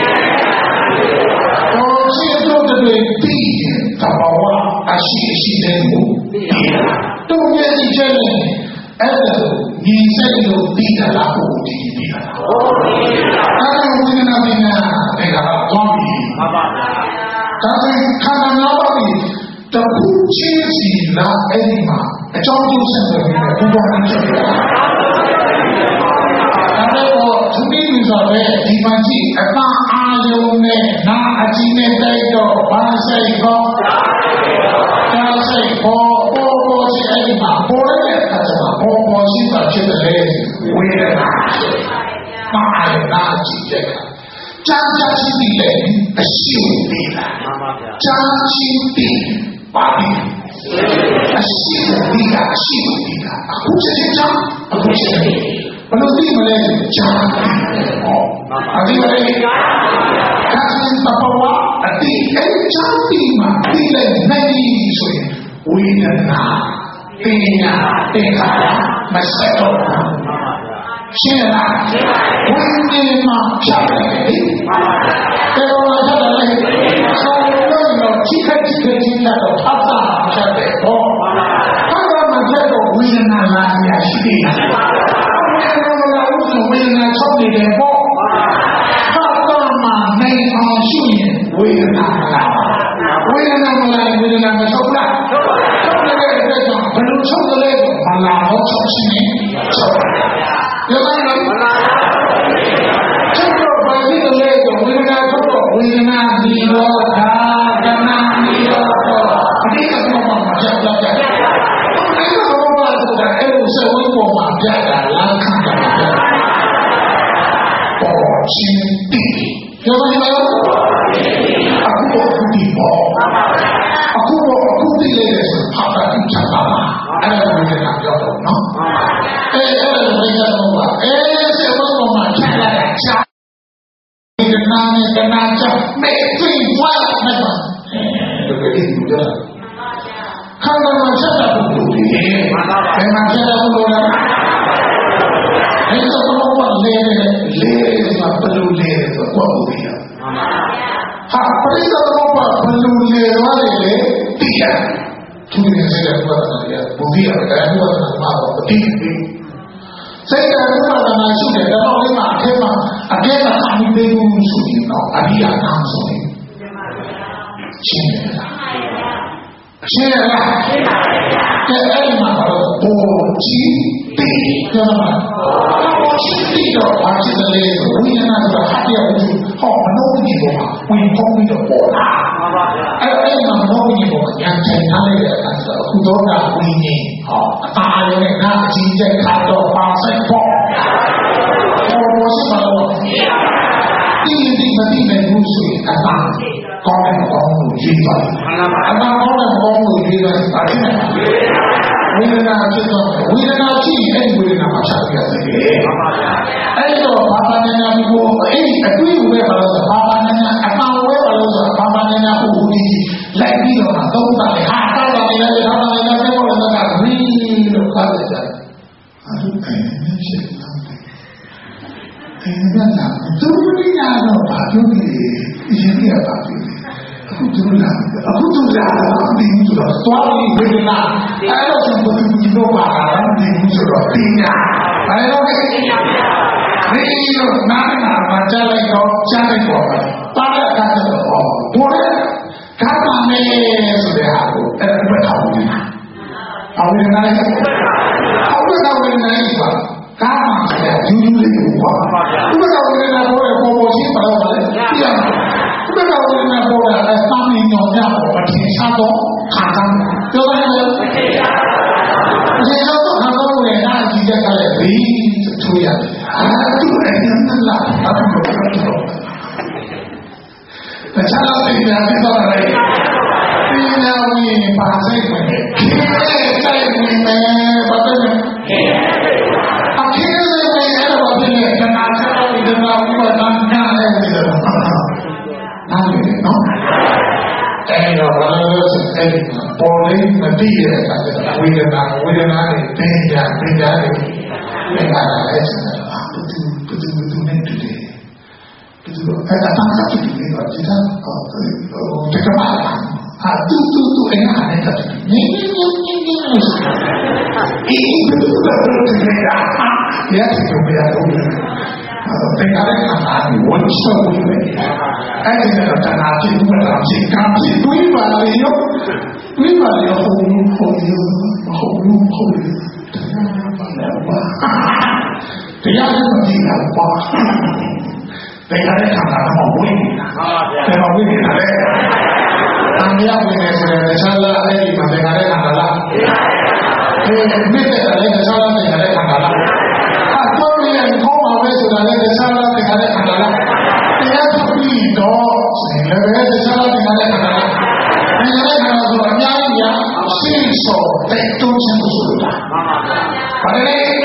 ဟောရှိတော့တဲ့ပြီးသဘာဝအရှိရှိတဲ့ကို都愿意承认，哎，你这个地的拉布地地的，但是我们那边呢，那个装逼，但是看到老板的的不清晰啦，哎嘛，早就生的那个不光是这个，但是我从你们说的地方去，把阿牛呢，拿阿鸡呢带到把谁搞，把谁搞。အဲ့ဒီမှာပေါ်ရတဲ့အခါကျမှပေါ်ပေါ်ရှိတာဖြစ်တယ်ဝေဒနာပါရနာကြည့်တဲ့ကြာကြာရှိပြီးတဲ့အရှိဝေဒနာကြာရှိပြီးပါပြီအရှိဝေဒနာအရှိဝေဒနာအခုချက်ချင်းကြာအခုချက်ချင်းဘယ်လိုသိမလဲကြာဟောအဒီမလေးဒါချင်းသဘောဝအတိအချာတိမှာဒီလေနိုင်ဆိုရင်ဝေဒနာပညာသင်္ခါရမဆက်တော့ရှင်းလားဝိညာဉ်မှာဖြတ်တယ်လေတေရောလာဖြတ်တယ်လေဆောင်းလို့တော့ချိခက်ချိခက်ချင်းတော့ဖတ်တာဖြတ်တယ်ဟောဖတ်တာမှဖြတ်တော့ဝိညာဉ်လာရရှိတယ်ဝိညာဉ်လာလို့ဝိညာဉ်ချုပ်နေတယ်ပေါ့ဖတ်တာမှနိုင်အောင်ရှိရင်ဝိညာဉ်လာဝိညာဉ်မလာဝိညာဉ်မချုပ်လားချုပ်နေတဲ့အတွက်ကြောင့်ဘယ်လိုချုပ်လဲမလာတော့ချုပ်ရှိနေချုပ်ရပါလားမလာချုပ်တော့ဘာဖြစ်လဲဆိုဝိညာဉ်ချုပ်တော့ဝိညာဉ်ဒီရောသာကနာဒီရောအတိအကျမှမချက်တော့တယ်အဲ့ဒါတော့ဘာလို့လဲအဲ့လိုစေဝိပေါ်မှာပြတာလားခံတာပေါ်ချင်းတိပြောပါမယ်အခုတော့ဒီပေါ်အခုတော့အခုသိလိုက်တယ်ဆိုဟာတာတိချတာအဲ့ဒါကိုလည်းပြောတော့နော်အဲ့အဲ့ဒါကိုလည်းပြောပါအဲ့စေဘုံမှာချက်လိုက်ချာဒီကနာနဲ့ကနာချက်မဲ့သိဝါမဲ့ပါဒီလိုဒီလိုခန္ဓာမှာချက်တာဘူးဒီဘယ်မှာချက်တာဘူးလဲအဲ့ဒါကတော့လေလေဆိုတာဘယ်လိုလဲဆိုတော့ဘူးဒီဟာပရိသတ်တော့ဘယ်လိုလဲရောလေတိရသူနေစေတဲ့ဘုရားတရားဘုရားတရားဘုရားမှာတော့တိတိစိတ်ကဘုရားနာရှိတယ်တော့ဒီမှာအထက်မှာအထက်ကအမှုပေးမှုဆိုရင်တော့အရိယာနာဆိုရင်ရှင်းတယ်လားရှင်းတယ်လားရှင်းပါပြီတဲ့အဲ့မှာတော့ဘောကြီးတိပြောမှာဘောကြီးတိတော့ဘာဖြစ်လဲဆိုဝိညာဉ်ဆိုတာဟာတရားဝိဟောမနောကြီးပေါ်မှာဝင်ပေါင်းပြီးတော့ပေါ်လာမှန်ပါဗျာအဲ့အဲ့မှာမနောကြီးပေါ်မှာဉာဏ်ထိုင်ထားလိုက်တဲ့အခါကျတော့အခုတော့ကဝိညာဉ်ဟောအတားရုံနဲ့နာအချင်းချက်ခါတော့ပါဆိုင်ပေါ့ဘောရှိပါတော့ဒီဒီမတိနဲ့ဘူးဆိုရင်အမှန်ကောင်းတယ်ကောင်းလို့ရေးပါအမှန်ကောင်းတယ်ကောင်းလို့ရေးတယ်ပါတယ်ဝိဒနာဖြစ်တော့ဝိဒနာရှိရင်အဲ့ဒီဝိဒနာမှာဆက်ပြရတယ်အဲ့တော့ဘာသာဉာဏ်ကိုအဲ့ဒီအတွေ့အဝဲပါလို့ဘာသာဉာဏ်အမှန်ဝဲပါလို့ဆိုဘာသာဉာဏ်ကိုဦးကြီးလိုက်ပြီးတော့သုံးတာလေဟာတာတယ်လေဟာတာတယ်လေပြောလို့ကဘီလို့ခါတယ်ကြအဲ့ဒီအဲ့ရှိတယ်အဲ့ဒါကသူတို့ကတော့ဘာပြောနေလဲရင်းရပါပြီအခုသူလာအခုသူလာဒီဆိုတော့သွားပြီးဝိဒနာအဲ့တော့ဘုရားကြီးတို့ပါတာဒီဆိုတော့ပညာအဲ့တော့ဒီလိုနာနာမကြလိုက်တော့ကြားလိုက်တော့ပါတဲ့အခါကျတော့ဘောရဲကာမနဲ့ဆိုတဲ့ဟာကိုအဲ့ဒါဘယ်ထောင်လဲအော်ဝိဒနာလေးအော်ဝိဒနာဝိဒနာလေးပါကာမရဲ့ယူယူလေးကိုပါဥပဒေဝိဒနာပေါ်တဲ့ပေါ်ပေါ်ချင်းပါတော့လေပြရဥပဒေဝိဒနာပေါ်တဲ့အစမ်းညောင်ရတော့မထင်ရှားတော့ခါတာပြောတယ်လေမထင်ရှားဒီလိုတော့ခါတော့ဝင်လာကြည့်တဲ့ကလည်းဘီးထူရတယ်အဲ့ဒါသူလည်းနည်းလာအခုတော့တခြားတဲ့ဉာဏ်ဖြစ်တော့တယ်ဒီဉာဏ်ဝင်ပါစိတ်ဝင်တယ်ဒီစိတ်ဝင်မယ်ဘာလို့လဲအခင်းလေးပဲအဲ့ဒါဘာဖြစ်လဲခဏချက်တော့ဒီမှာဘုရားတန်ခါနေတယ်နော်နားလည်နော်အဲ့တော့ဘာလို့လဲအဲ့ဒီပေါ်လေးမတည်ရတဲ့အခါကျတော့ဝေဒနာဝေဒနာနဲ့ပညာပညာနဲ့အဲ့ဒါလည်းဆက်တာဘုသူဘုသူဘုသူနဲ့တူတယ်ဘုသူအဲ့ဒါတောင်းစားကြည့်နေတော့ဒီကဟိုဒီကမှာဟာတူတူတူအဲ့ဒါနဲ့တူနေနေနေနေနေအေးဘုသူကဘယ်လိုလဲ呀，这个不要动的。等下来看看你文手里面，哎，这个在哪去？我们去干去对吧？的哟，对吧？的红红油，红油红油，来吧，这样子的来吧。等下来看看他们问你，他们问你来，他们要问你是啥了？哎，你们等下来看看啦。哎，没得来的啥了？等下来看看啦。ตัวเรียนเข้ามาไว้สุดท้ายจะสร้างแล้วเป็นอะไรขนาดนั้นที่นั่นทุกปีดอกสิ่งเหล่านี้จะสร้างแล้วเป็นอะไรขนาดนั้นเป็นอะไรขนาดนั้นอันนี้อย่างสิ่งสองแต่ต้องเชื่อมสุดท้ายอะไร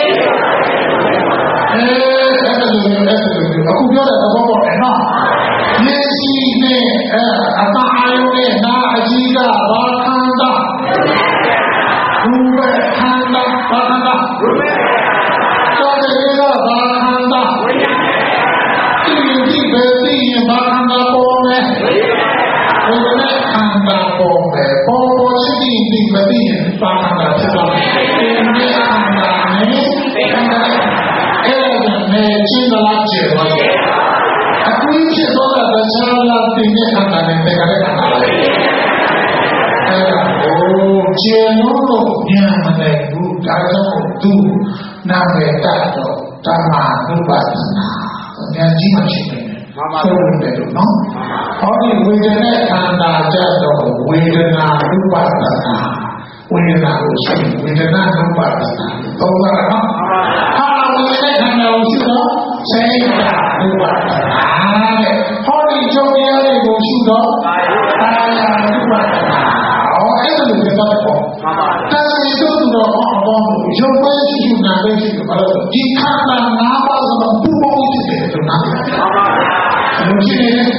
เอ๊ะแต่ก็ดูแต่ก็ดูအခုပြောတဲ့သဘောပေါက်တယ်နော်မျက်စိနဲ့အဲအတအာယုနဲ့နာအကြီးကဘာခန္ဓာရူပခန္ဓာဘာခန္ဓာရူပတော့ဒီကဘာခန္ဓာဝိညာဉ်ဒီဒီပဲဒီဘာခန္ဓာပေါ်မယ်ဝိညာဉ်ခန္ဓာပေါ်မယ်ပေါ်ပေါ်ရှိတဲ့ဒီမသိရင်ဘာခန္ဓာဖြစ်သွားတယ်ဒီနေ့ခန္ဓာနဲ့ခန္ဓာအဲ့ဒါနဲ့ချင်းလာကျဲသွားတယ်အခုဖြစ်တော့တဲ့ခြားလာတဲ့ခန္ဓာနဲ့တကယ်ခန္ဓာလေအဲ့ဒါကိုကျဲလို့ဉာဏ်မနဲ့ဘူးဒါကြောင့်သူနာမည်တတ်တော့ဓမ္မနုပါဒနာဉာဏ်ကြီးမှရှိနေတယ်ဆိုတယ်လို့နော်ဟောဒီဝေဒနာခန္ဓာကြတော့ဝေဒနာနုပါဒနာဝေဒနာကိုရှိဝေဒနာနုပါဒနာသုံးတာနော်ဟာဝေဒနာခန္ဓာကိုရှိတော့စေတာနုပါဒနာတဲ့ဟောဒီကြုံရတဲ့ကိုရှိတော့အာယနုပါဒနာဟောအဲ့ဒါလိုပြောတော့ပေါ့တာစီတို့တော့ဟောတော့ရုပ်ပဲရှိရှိနာပဲရှိဘာလို့ဒီခန္ဓာနာပါဆိုတော့ပူပေါင်းဖြစ်တယ်လို့နားလည်ပါပါဘယ်လိုဖြစ်လဲ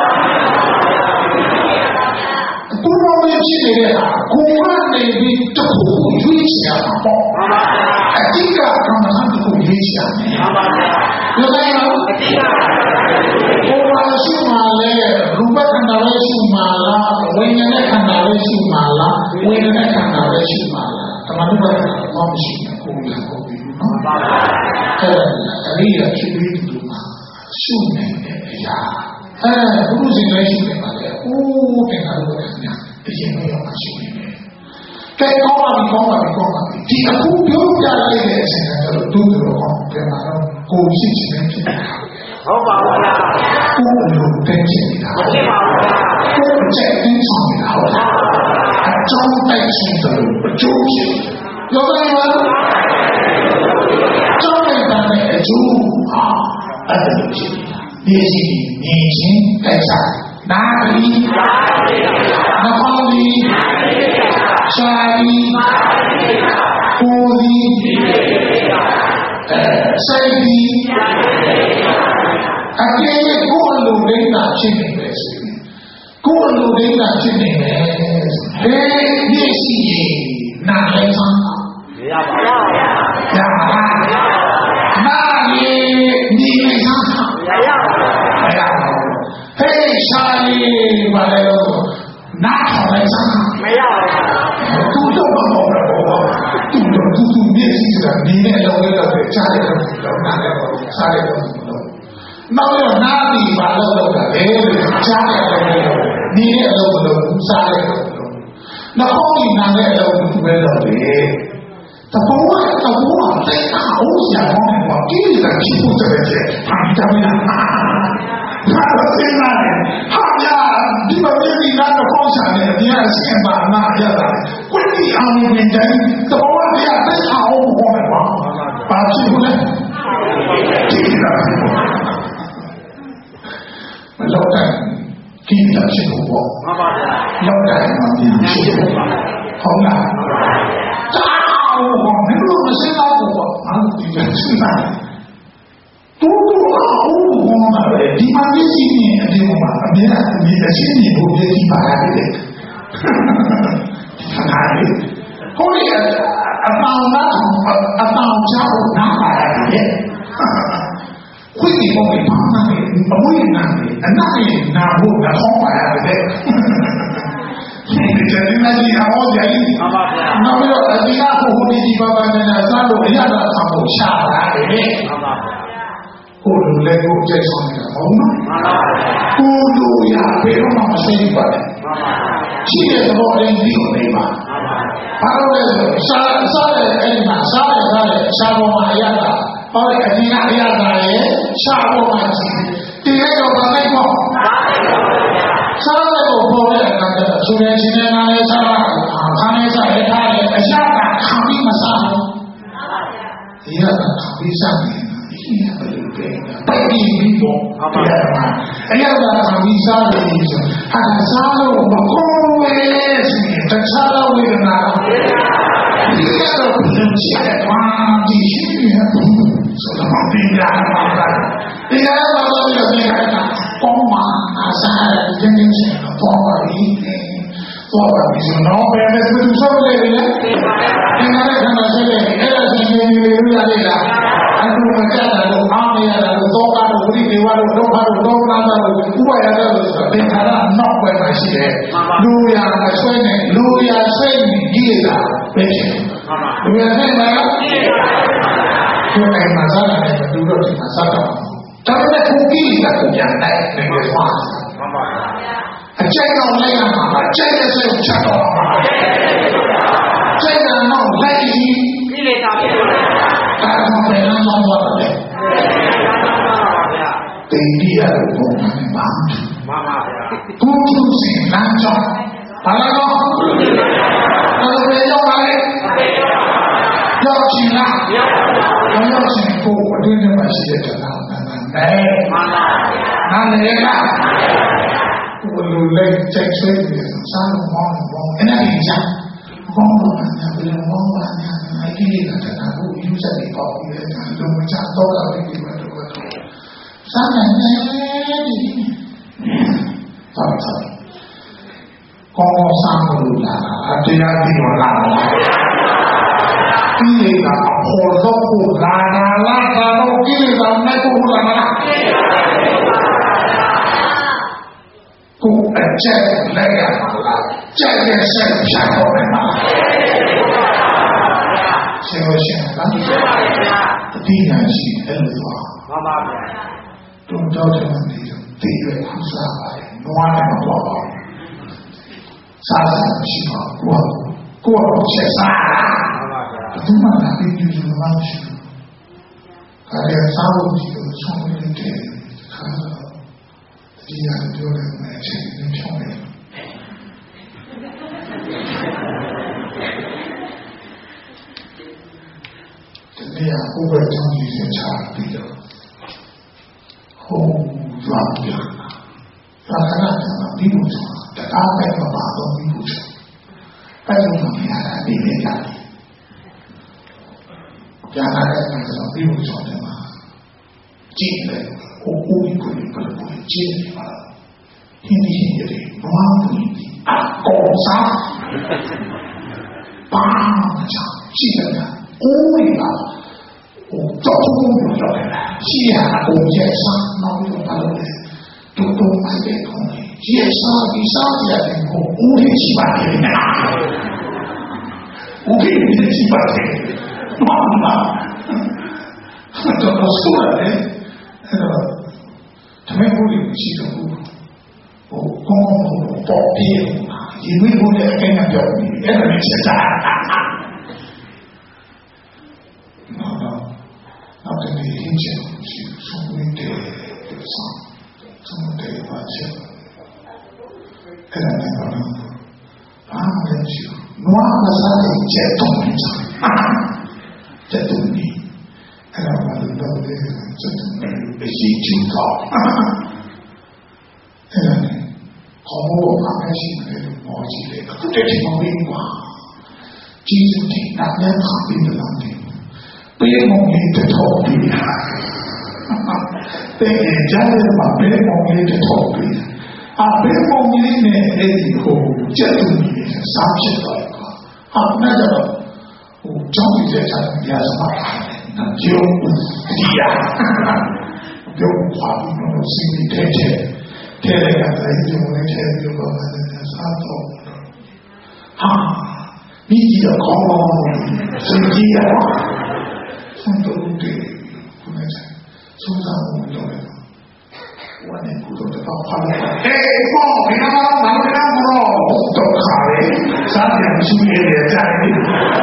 ပူပေါင်းဖြစ်နေတဲ့ဟာကိုယ်ကနေပြီးတခုရွေးချယ်တာပေါ့အတိကကမ္မထာတခုရွေးချယ်တယ်ပါပါဘယ်လိုလဲအတိကကိုယ်ပါရှိမှလဲရူပခန္ဓာပဲရှိမှလားဝိညာဉ်ခန္ဓာပဲရှိမှလားဝိညာဉ်ခန္ဓာပဲရှိမှလားဓမ္မနုပါဒနာဘာမှရှိဘူးကိုယ်ကကိုယ်ပြီးနော်အဲ့ဒါအရိယာဖြစ်ပြီးဒီမှာရှုနေတဲ့အရာအဲဘုရားရှင်လည်းရှိနေပါလေအိုးတင်တာလို့ခင်ဗျာအရင်ကတော့မရှိနေတယ်ကဲကောင်းပါပြီကောင်းပါပြီကောင်းပါပြီဒီအခုပြောပြလိုက်တဲ့အချိန်ကတော့သူ့တို့ကောပြန်လာတော့ကိုယ်ရှိချင်တယ်ဖြစ်နေတာဟုတ်ပါဘူးလားကိုယ်လိုတင်းချင်နေတာဟုတ်ပါဘူးလားကိုယ်ချက်တင်းဆောင်နေတာဟုတ်လားအကြောင်းတိုက်ရှင်တယ်အကျိုးဖြစ်ပြောကြပါဦးကျောင်းလိုက်တာနဲ့အကျိုးဟာအဲ့ဒါလို့ရှိနေတာမျက်စိမြင်ချင်းကိစ္စနားပြီးနှာခေါင်းပြီးရှားပြီးကိုယ်ပြီးအဲစိတ်ပြီးအကယ်၍ကိုယ်လိုဒိဋ္ဌာဖြစ်နေတယ်ဆိုရင်ကိုယ်လိုဒိဋ္ဌာဖြစ်နေတယ်ဘယ်မျက်စိရင်နားလဲဆောင်မရပါဘူးရပါလားနားရင်မြင်နေဆောင်မရပါဘူးမရပါဘူးဟေးရှာလေးဘာလဲနားထောင်လိုက်ဆောင်မရပါဘူးသူတော့မဟုတ်ဘူးသူတော့သူသူမျက်စိကမြင်နေလောက်လောက်ပဲကြားရတယ်တော့နားလည်းစားရတယ်နောက်တော့နားပြီးပါလို့တော့တယ်ကြားရတယ်ဒီရဲ့အလုပ်လို့စားရတယ်နောက်ပြီးနားရဲ့အလုပ်ကိုပဲတော့တယ်တဘောကတဘောကတိတ်အောင်ဆရာမောင်းမှာကိလေသာဖြစ်ဖို့တည်းတဲ့ဟာကြမ်းလားဟာတော့စင်လာတယ်ဟာဗျာဒီမင်းဒီနားတော့ပေါင်းချတယ်ဒီကအစင်ပါနာရတာကွတိအောင်နေတယ်တဘောကတရားတိတ်အောင်ဟောမှာပါဖြစ်ဘူးလေကိလေသာမလောက်တဲ့ကိလေသာဖြစ်ဖို့ပေါ့မှန်ပါဗျာလောက်တဲ့မှာဒီဖြစ်ဖို့ဟုတ်လားတာဟုတ်ပါဘယ်လိုမစင်တော့ဘူးပေါ့ဟာဒီကစင်တာတူတူအောင်ဟောမှာလေဒီမှာသိစီနေအပြင်မှာအမြဲတမ်းဒီအရှင်းနေဖို့ပြည့်ပါရတယ်ဟာလေဟိုလေအပေါင်းလားအပေါင်းချဖို့နားပါရတယ်ခွင့်ဒီပုံမှာပါနေအမွေးနာနေအနားနဲ့နာဖို့အခေါ်ပါရတယ်ဒီကျတဲ့နေကြီးအမောကြီးအပါဗျာနောက်ပြီးတော့အဒီနာကိုဟိုဒီဒီပါပါနဲ့စားလို့အရသာဆောင်ဖို့ရှာတာလေအပါဗျာဟိုလူလည်းကိုကြိုက်ဆောင်နေတာဟုတ်နော်မှန်ပါဗျာကိုလူရဘယ်တော့မှမရှိပါဘူးမှန်ပါရှိတဲ့သဘောတိုင်းပြီးကိုနေပါမှန်ပါဘာလို့လဲဆိုစားစားတဲ့အဲ့ဒီမှာစားတဲ့စားတဲ့ရှားပေါ်မှာအရသာဟောတဲ့အဒီနာအရသာရဲ့ရှားပေါ်မှာရှိတယ်ဒီတော့ဘာလဲပေါ့စားတဲ့ကိုပေါ်တဲ့အခါကျတော့သူလည်းရှင်နေလာလဲစားတာခါနေစားရထားတယ်အရှာကခံပြီးမစားဘူးဒီကခံပြီးစားတယ်ဒီကဘယ်လိုလဲပိုက်ပြီးပြီးတော့တရားမှာအရာကခံပြီးစားတယ်ဆိုဟာစားလို့မကောင်းဝဲဆိုရင်တခြားသောဝေဒနာဒီကတော့ပြန်ချင်တာဒီရှိရဆိုတော့ဒီကမှာဒီကတော့ဘာလို့လဲဒီကကောင်းမှာအစားရတဲ့ကျင်းချင်းတော့ပါပြီတော့ပါပြီဆိုတော့ဘယ်နဲ့သူစောလေလဲဒီကလည်းခဏဆက်လေအဲ့ဒါစီနေနေလို့ရလေလားအခုမကြတာလို့အားမရတာလို့သောတာလို့ဝိသေဝလို့ဒုက္ခလို့ဒေါမနတာလို့ဥပါယတာလို့ဆိုတော့သင်္ခါရနောက်ွယ်မှာရှိတယ်လူရမဆွဲနဲ့လူရဆွဲနေကြီးလာပဲဖြစ်လူရနဲ့မလားဒီအိမ်မှာစားတယ်လူတော့ဒီမှာစားတော့ဒါပေမဲ့ခုကြီးကကိုပြန်တိုက်နေတယ်ကွာမှန်ပါဗျာအကျိုးတော့လိုက်ရမှာအကျိုးရဲ့စိတ်ချက်တော့မှာကျိုးကတော့လိုက်ပြီးကိလေသာဖြစ်တယ်ဒါမှမဟုတ်တော့တော့ပါတယ်တိတ်ဒီရလို့ပုံမှန်ပါမှန်ပါဗျာဘုသူရှင်လမ်းကြောင်းဘာလို့လဲဘယ်လိုရောက်ပါလဲရောက်ချင်လားရောက်ချင်ကိုအတွင်းထဲမှာရှိတဲ့တရားအဲမှန်ပါနားလေလားဘယ်လိုလဲချက်ဆွဲပြီးစားလို့မောင်းဘောအဲ့ဒါကြီးစားဘောင်းတော့နားပြီးမောင်းပါညာအကြည့်နေတာကိုယူစားပြီးပေါ့ပြီးတဲ့လူမချတော့တာပြီးမှတော့စားနေတယ်ဒီတော့ကောင်းစားလို့လာအတရားပြီးတော့လာကိလေသာအပေါ်တော့ကိုလာလာလာတော့ကိလေသာနဲ့ကိုလာလာကိုအကျက်လိုက်ရမှာလားကြက်ရဲ့ဆက်ဖြတ်တော့မယ်မှာရှင်းလို့ရှင်းလားအတိအကျရှိအဲ့လိုသွားမှန်ပါဗျာတုံတော့တယ်ဒီတည်ရခုစားပါတယ်နွားနဲ့မပေါ်ပါဘူးစားစားမရှိပါဘူးကိုယ်ကိုချက်စားဒီမှာလည်းဒီလိုမှမရှိဘူး။အဲဒီစားဖို့ဒီလိုဆုံးနေတဲ့ခါတော့ဒီရပြောရမယ်ချင်းချင်းချောင်းတယ်။ဒီနေ့အခုပဲချောင်းကြီးစချပြီးတော့ Oh, Rabia. Rabia, people, the carpet of our people. I don't know, I didn't get it. Some people told them, Jim, who we could put a Jim, he needed one week. I called some Bam, she said, only now. She had a old yes, not with a balloon. To do my bed only. Yes, I'll be sorry. I can go only she might get it. Okay, she might get it. Mama, I don't know, school, eh? To make money, she can go. Oh, come on, for beer. You will go there again and tell me. Every time. No, no. Not in the ancient, she was so many days, some day about it. And I never know. I'm going to no one was at a jet on me. Jet on me. And I'm going to love it and jet on me. The heat you talk. And I call my machine a little more. She said, I couldn't even win one. Jesus did not let her be the London. Bế một nghìn từ thổ bì Bế nghệ giá lên mà bế một nghìn từ thổ bì À bế một nghìn nè Ê thì hồ chết tù nghìn Sám chết rồi À nè giờ Trong thì dễ chẳng Nhà sẽ mắc Nằm chiếu Thì à Biểu khóa Nó sinh đi thế thế Thế này cả thấy Thì một cái thế Biểu gọi là Nhà xã tổ À Ní gì ở khó Sinh gì à Some don't do it. Some don't do it. One and good on the top. Hey, Paul, we have a man, we have a roll. Don't hurry. Something to be in there, Daddy.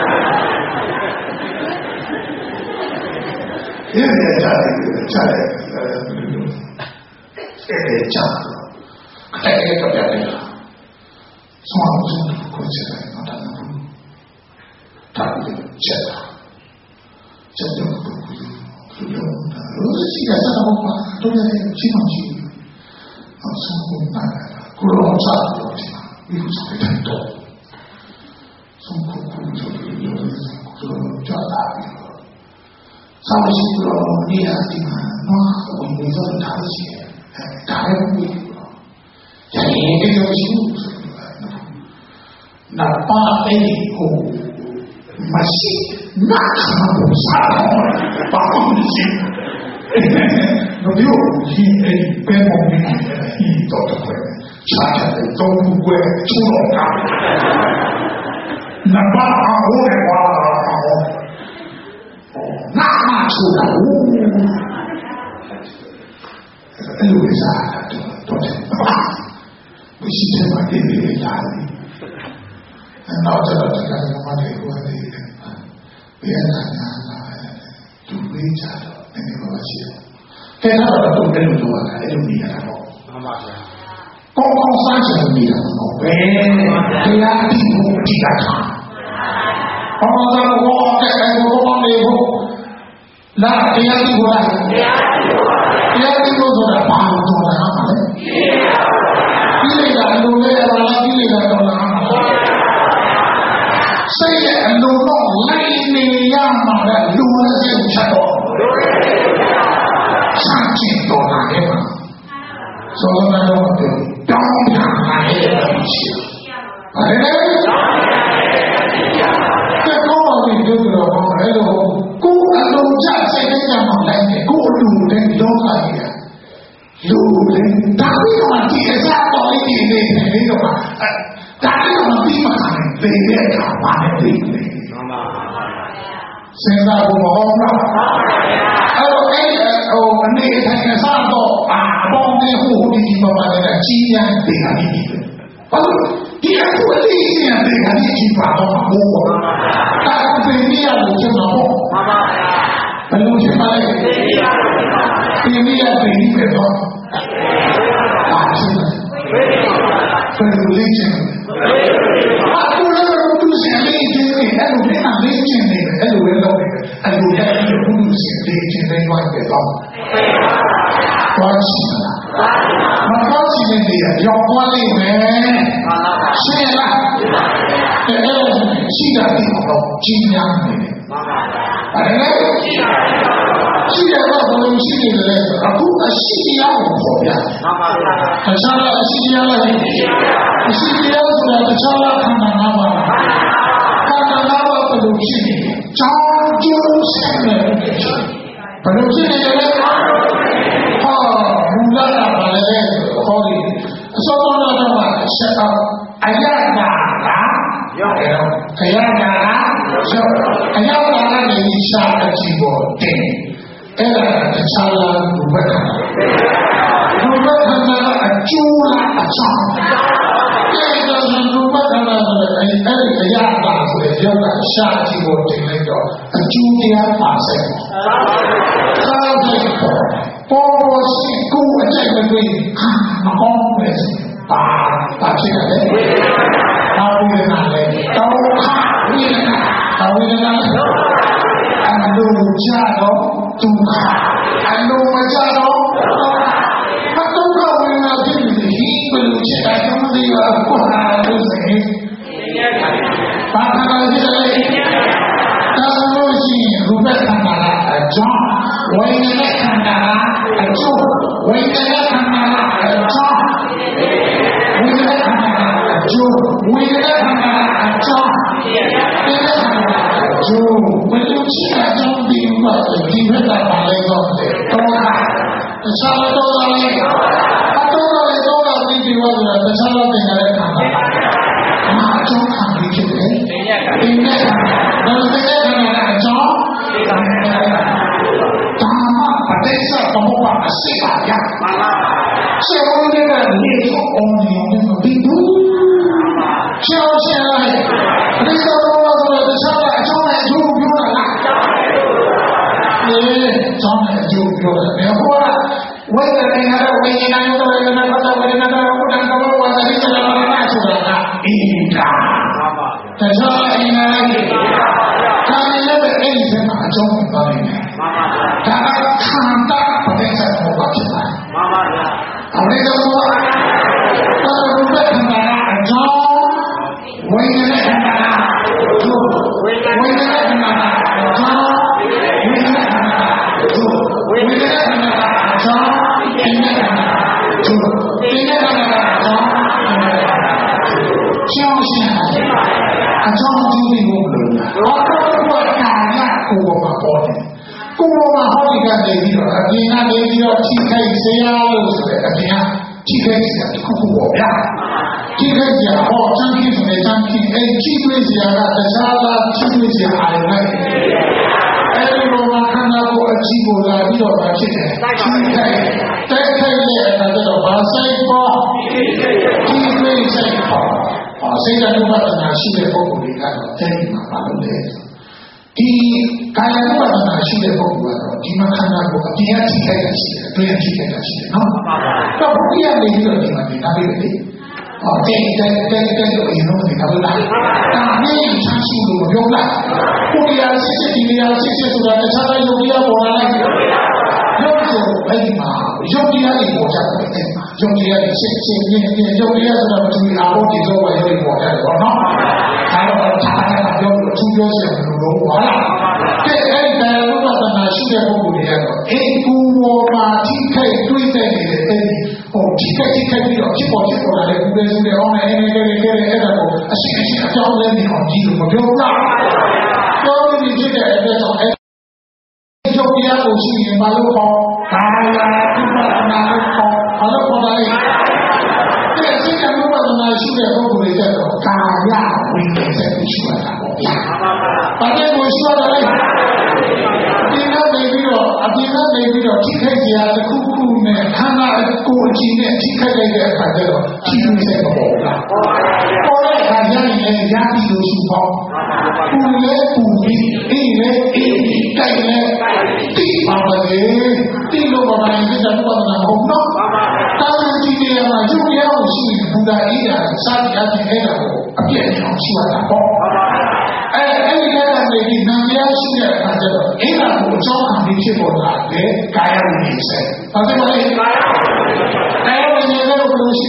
Here they are, Daddy. Daddy. Here they are, Daddy. Hey, Daddy. Someone was going to consider it, not an approval. Daddy, check. Jangan berburu, belum. Lalu jika saya lupa, tu yang cuma cuma, langsung kumpulan, kurang satu cuma, itu sampai tentu. Sungguh kurang kurang kurang jalan. Sampai kurang dia di mana, orang itu dah sih, dah pun. Jadi ini kita sih, nampak ini oh masih. Nak sama sama bangun di sini. Nanti orang ini pemong ini ini tahu tak? Saya tahu gue curang kan. Nampak aku lewat aku. Nak masuk dah. Itu bisa tu tu. Mesti cuma ini lagi. Nak jalan jalan sama dia ni. Biasanya tu bicara ini bahasa. Kita orang tu belum dua kali belum dia tahu. Kau saja dia tahu. Dia tipu tidak tahu. Orang orang orang kayak orang lebu. Lah dia tipu lah. Dia tipu sudah paham sudah apa? Ini dah dulu orang lagi dah tahu. Saya dulu lain yang mana dulu saya cakap, sangat doa apa? Soalnya doa tu, doa yang ada macam, ada. Kalau itu doa, kalau ku kalau jadi saya yang mana, ku dulu dan doa dia, dulu dan tapi orang dia satu ini ini ini doa. Tapi orang beriman, dia kawan dia. Sehingga aku mohon lah. Kalau eh oh ni hanya satu abang ni hudi di bawah ada cian dengan ini. Lalu dia tu lihat dengan ini cipa aku. Tapi dia bukan aku. Lalu siapa lagi? Ini ada ini betul. Asal. Religion. Aku lalu tu religion ni, aku bukan religion ni, aku lalu aku dah itu pun religion ni luar biasa. Luar ရောက်သွားလိမ့်မယ်ရှင်းလားအဲ့ဒါရှိတာဒီတော့ကြီးများနေတယ်အဲ့ဒါရှိရတော့ဘယ်လိုရှိနေလဲဆိုအခုအရှိတရားကိုပေါ်ပြတယ်တခြားအရှိတရားလည်းအရှိတရားဆိုတာတခြားခန္ဓာ၅ပါးခန္ဓာ၅ပါးဘယ်လိုဖြစ်နေလဲကြောင်းကျိုးဆက်နေတယ်ဘယ်လိုဖြစ်နေလဲဟာမူလကဘာလဲဟောဒီအစောတော်တော်ကဆက်တော့အယတာလားရောက်တယ်အယတာလားရောက်အယတာကနေရှာအကြည့်ပေါ်တင်အဲ့ဒါတခြားလားဘုဘခန္ဓာဘုဘခန္ဓာအကျိုးလားအကြောင်းအဲ့ဒါဘုဘခန္ဓာဆိုတဲ့အဲ့ဒီအယတာဆိုတဲ့ရောက်ကရှာအကြည့်ပေါ်တင်လိုက်တော့အကျိုးတရားပါဆက်သာတဲ့ပေါ်ပေါ်ရှိကိုအကျိုးမတွေ့မကောင်းပဲပါပါဖြစ်တယ်ဘာဝိဒနာလဲတောင်းခဝိဒနာဘာဝိဒနာအလိုကြတော့ဒုက္ခအလိုမကြတော့ဒုက္ခဒုက္ခဝိဒနာဖြစ်နေပြီဘယ်လိုချက်တိုင်းမသိပါဘူးကိုယ်ဟာလို့ဆိုရင်ဘာခန္ဓာဖြစ်တယ်ဒါဆိုလို့ရှိရင်ရူပခန္ဓာကအကြောင်းဝိညာဉ်ခန္ဓာကအကျိုးဝိညာဉ်ခန္ဓာကအကြောင်းဝိညာဉ်ခန္ဓာကအကျိုးဝိညာဉ်ခန္ဓာကအကြောင်းဝိညာဉ်ခန္ဓာကအကျိုးဘယ်လိုရှိအကြောင်းဒီမှာဒီဘက်ကပါလဲတော့တယ်တော့တခြားတော့လည်းအတော့လည်းတော့ပြီးပြီးတော့တခြားတော့တင်ရတဲ့ခန္ဓာအမှားအကျိုးခံပြီးဖြစ်တယ်ဒီနဲ့ဒါလည်းတဲ့ခန္ဓာကအကြောင်းဒါမှပဋိစ္စသမုပ္ပါအစိတ်ပါရမှန်ပါဆရာဝန်တွေကလေ့အောင်နေတယ်မပြီးဘူးရှင်းရှင်းလိုက်ပဋိစ္စသမုပ္ပါဆိုတဲ့တခြားကအကြောင်းနဲ့အကျိုးပြောတာလားလေအကြောင်းနဲ့အကျိုးပြောတယ်ဘယ်ဟောလားဝိညာဉ်နဲ့ဟာဝိညာဉ်နဲ့ဝိညာဉ်နဲ့ပတ်သက်ဝိညာဉ်နဲ့ဘုဒ္ဓံကဘောဝါသတိစလာမနာဆိုတာကအင်္ဂါတခြားအင်္ဂါကြီးဒါလည်းပဲအဲ့ဒီစမှာအကြောင်းပါနေတယ်ဒါကခန္ဓာပဋိစ္စသမုပ္ပါဖြစ်တာမှန်ပါဗျာအရိသမုပ္ပါဒါကဘုဒ္ဓခန္ဓာအကြောင်းဝိညာဉ်ခန္ဓာအကျိုးဝိညာဉ်ခန္ဓာအကြောင်းဝိညာဉ်ခန္ဓာအကျိုးဝိညာဉ်ခန္ဓာအကြောင်းဝိညာဉ်ခန္ဓာအကျိုးဝိညာဉ်ခန္ဓာအကြောင်းရှင်းရှင်းအကြောင်းကျိုးဒီကိုလို့ဘာလို့ကာယကိုဘာပေါ်တယ်ကိုယ်ပေါ်မှာဟောဒီကနေပြီးတော့အပြင်ကနေပြီးတော့ထိခိုက်စေရလို့ဆိုတဲ့အပြင်ကထိခိုက်စရာတစ်ခုခုပေါ့ဗျာထိခိုက်စရာဟောချမ်းကြီးဆိုတဲ့ချမ်းကြီးအဲထိခိုက်စရာကတခြားလားထိခိုက်စရာအားလည်းအဲဒီလိုမှခန္ဓာကိုယ်အကြည့်ကိုလာပြီးတော့ဖြစ်တယ်ထိခိုက်တိုက်ခိုက်တဲ့အခါကျတော့ဘာဆိုင်ပေါ်ထိခိုက်ဆိုင်ပေါ်အော်စိတ်ဓာတ်ဥပဒနာရှိတဲ့ပုဂ္ဂိုလ်တွေကတော့အဲဒီမှာပါလို့လေဒီကာယဥပဒနာရှိတဲ့ပုဂ္ဂိုလ်ကတော့ဒီမှာခန္ဓာကိုယ်အပြင်ထိခိုက်တာရှိတယ်အတွင်းထိခိုက်တာရှိတယ်နော်တော့ဘုရားနေပြီးတော့ဒီမှာဒီနားပြီးလေအော်တဲ့တဲ့တဲ့တဲ့ကိုအရင်ဆုံးဒီကားလားဒါနဲ့ချမ်းရှိလို့ပြောလားကိုယ်ရစစ်စစ်ဒီရစစ်စစ်ဆိုတာတခြားတဲ့ယုတ်တရားပေါ်လာလိုက်ရုပ်ဆိုအဲ့ဒီမှာရုပ်တရားတွေပေါ်ကြတယ်အဲ့မှာရုပ်တရားတွေစစ်စစ်ပြင်းပြင်းရုပ်တရားဆိုတာဘယ်လိုအားလို့ဒီလိုပဲရုပ်တွေပေါ်ကြတယ်ပေါ့နော်ဒါတော့ခြားတာပြောလို့သူပြောစရာမလိုတော့ဘူးဟုတ်လားကဲအဲ့ဒီတရားဥပဒနာရှိတဲ့ပုဂ္ဂိုလ်တွေကတော့အိမ်ကူပေါ်မှာထိခိုက်တွေးတဲ့နေတဲ့အဲ့ဒီဟိုထိခိုက်ထိခိုက်ပြီးတော့ဖြစ်ပေါ်ဖြစ်ပေါ်လာတဲ့ဥပဒေစုတွေအောင်နေနေနေနေအဲ့ဒါကိုအရှိအရှိအကြောင်းလဲနေအောင်ကြည့်လို့မပြောဘူးလားပြောလို့ဒီဖြစ်တဲ့အတွက်ကြောင့်အဲ့ရုပ်တရားကိုရှိရင်ဘာလို့ခေါ်ကာယဥပဒနာလို့ခေါ်ဘာလို့ခေါ်လဲတဲ့စိတ်ကဥပဒနာရှိတဲ့ပုဂ္ဂိုလ်တွေကတော့ကာယဝိတ္တိစိတ်ရှိတာပေါ့ဗျာဘာတဲ့ကိုရှိရတာလဲဒီနောက်နေပြီးတော့အပြင်ကနေပြီးတော့ထိခိုက်စရာတစ်ခုခုနဲ့ခန္ဓာကိုယ်အကြည့်နဲ့ထိခိုက်လိုက်တဲ့အခါကျတော့ထိခိုက်စိတ်မပေါ်ဘူးလားပေါ်တဲ့အခါကျရင်လည်းရာပြီးလို့ရှိပေါ့ပူလဲပူပြီးအေးလဲအေးပြီးတိုက်လဲတိပါပါလေတိလို့ပါရင်ဒီတော့ဘာမှမဟုတ်တော့တာဝန်ကြီးနေရာမှာရုပ်ရအောင်ရှိရင်ဘုရားအေးတာစာတရားပြင်ခဲ့တာကိုအပြည့်အစုံရှိရတာပေါ့အဲအဲ့ဒီကနေပြီးနာမည်ရှိတဲ့အခါကျတော့အဲ့ဒါကိုအကြောင်းခံပြီးဖြစ်ပေါ်လာတယ်ကာယဝိနည်းစေဘာဖြစ်လဲကာယဝိနည်းကာယဝိနည်းလည်းဘယ်လိုရှိမလဲ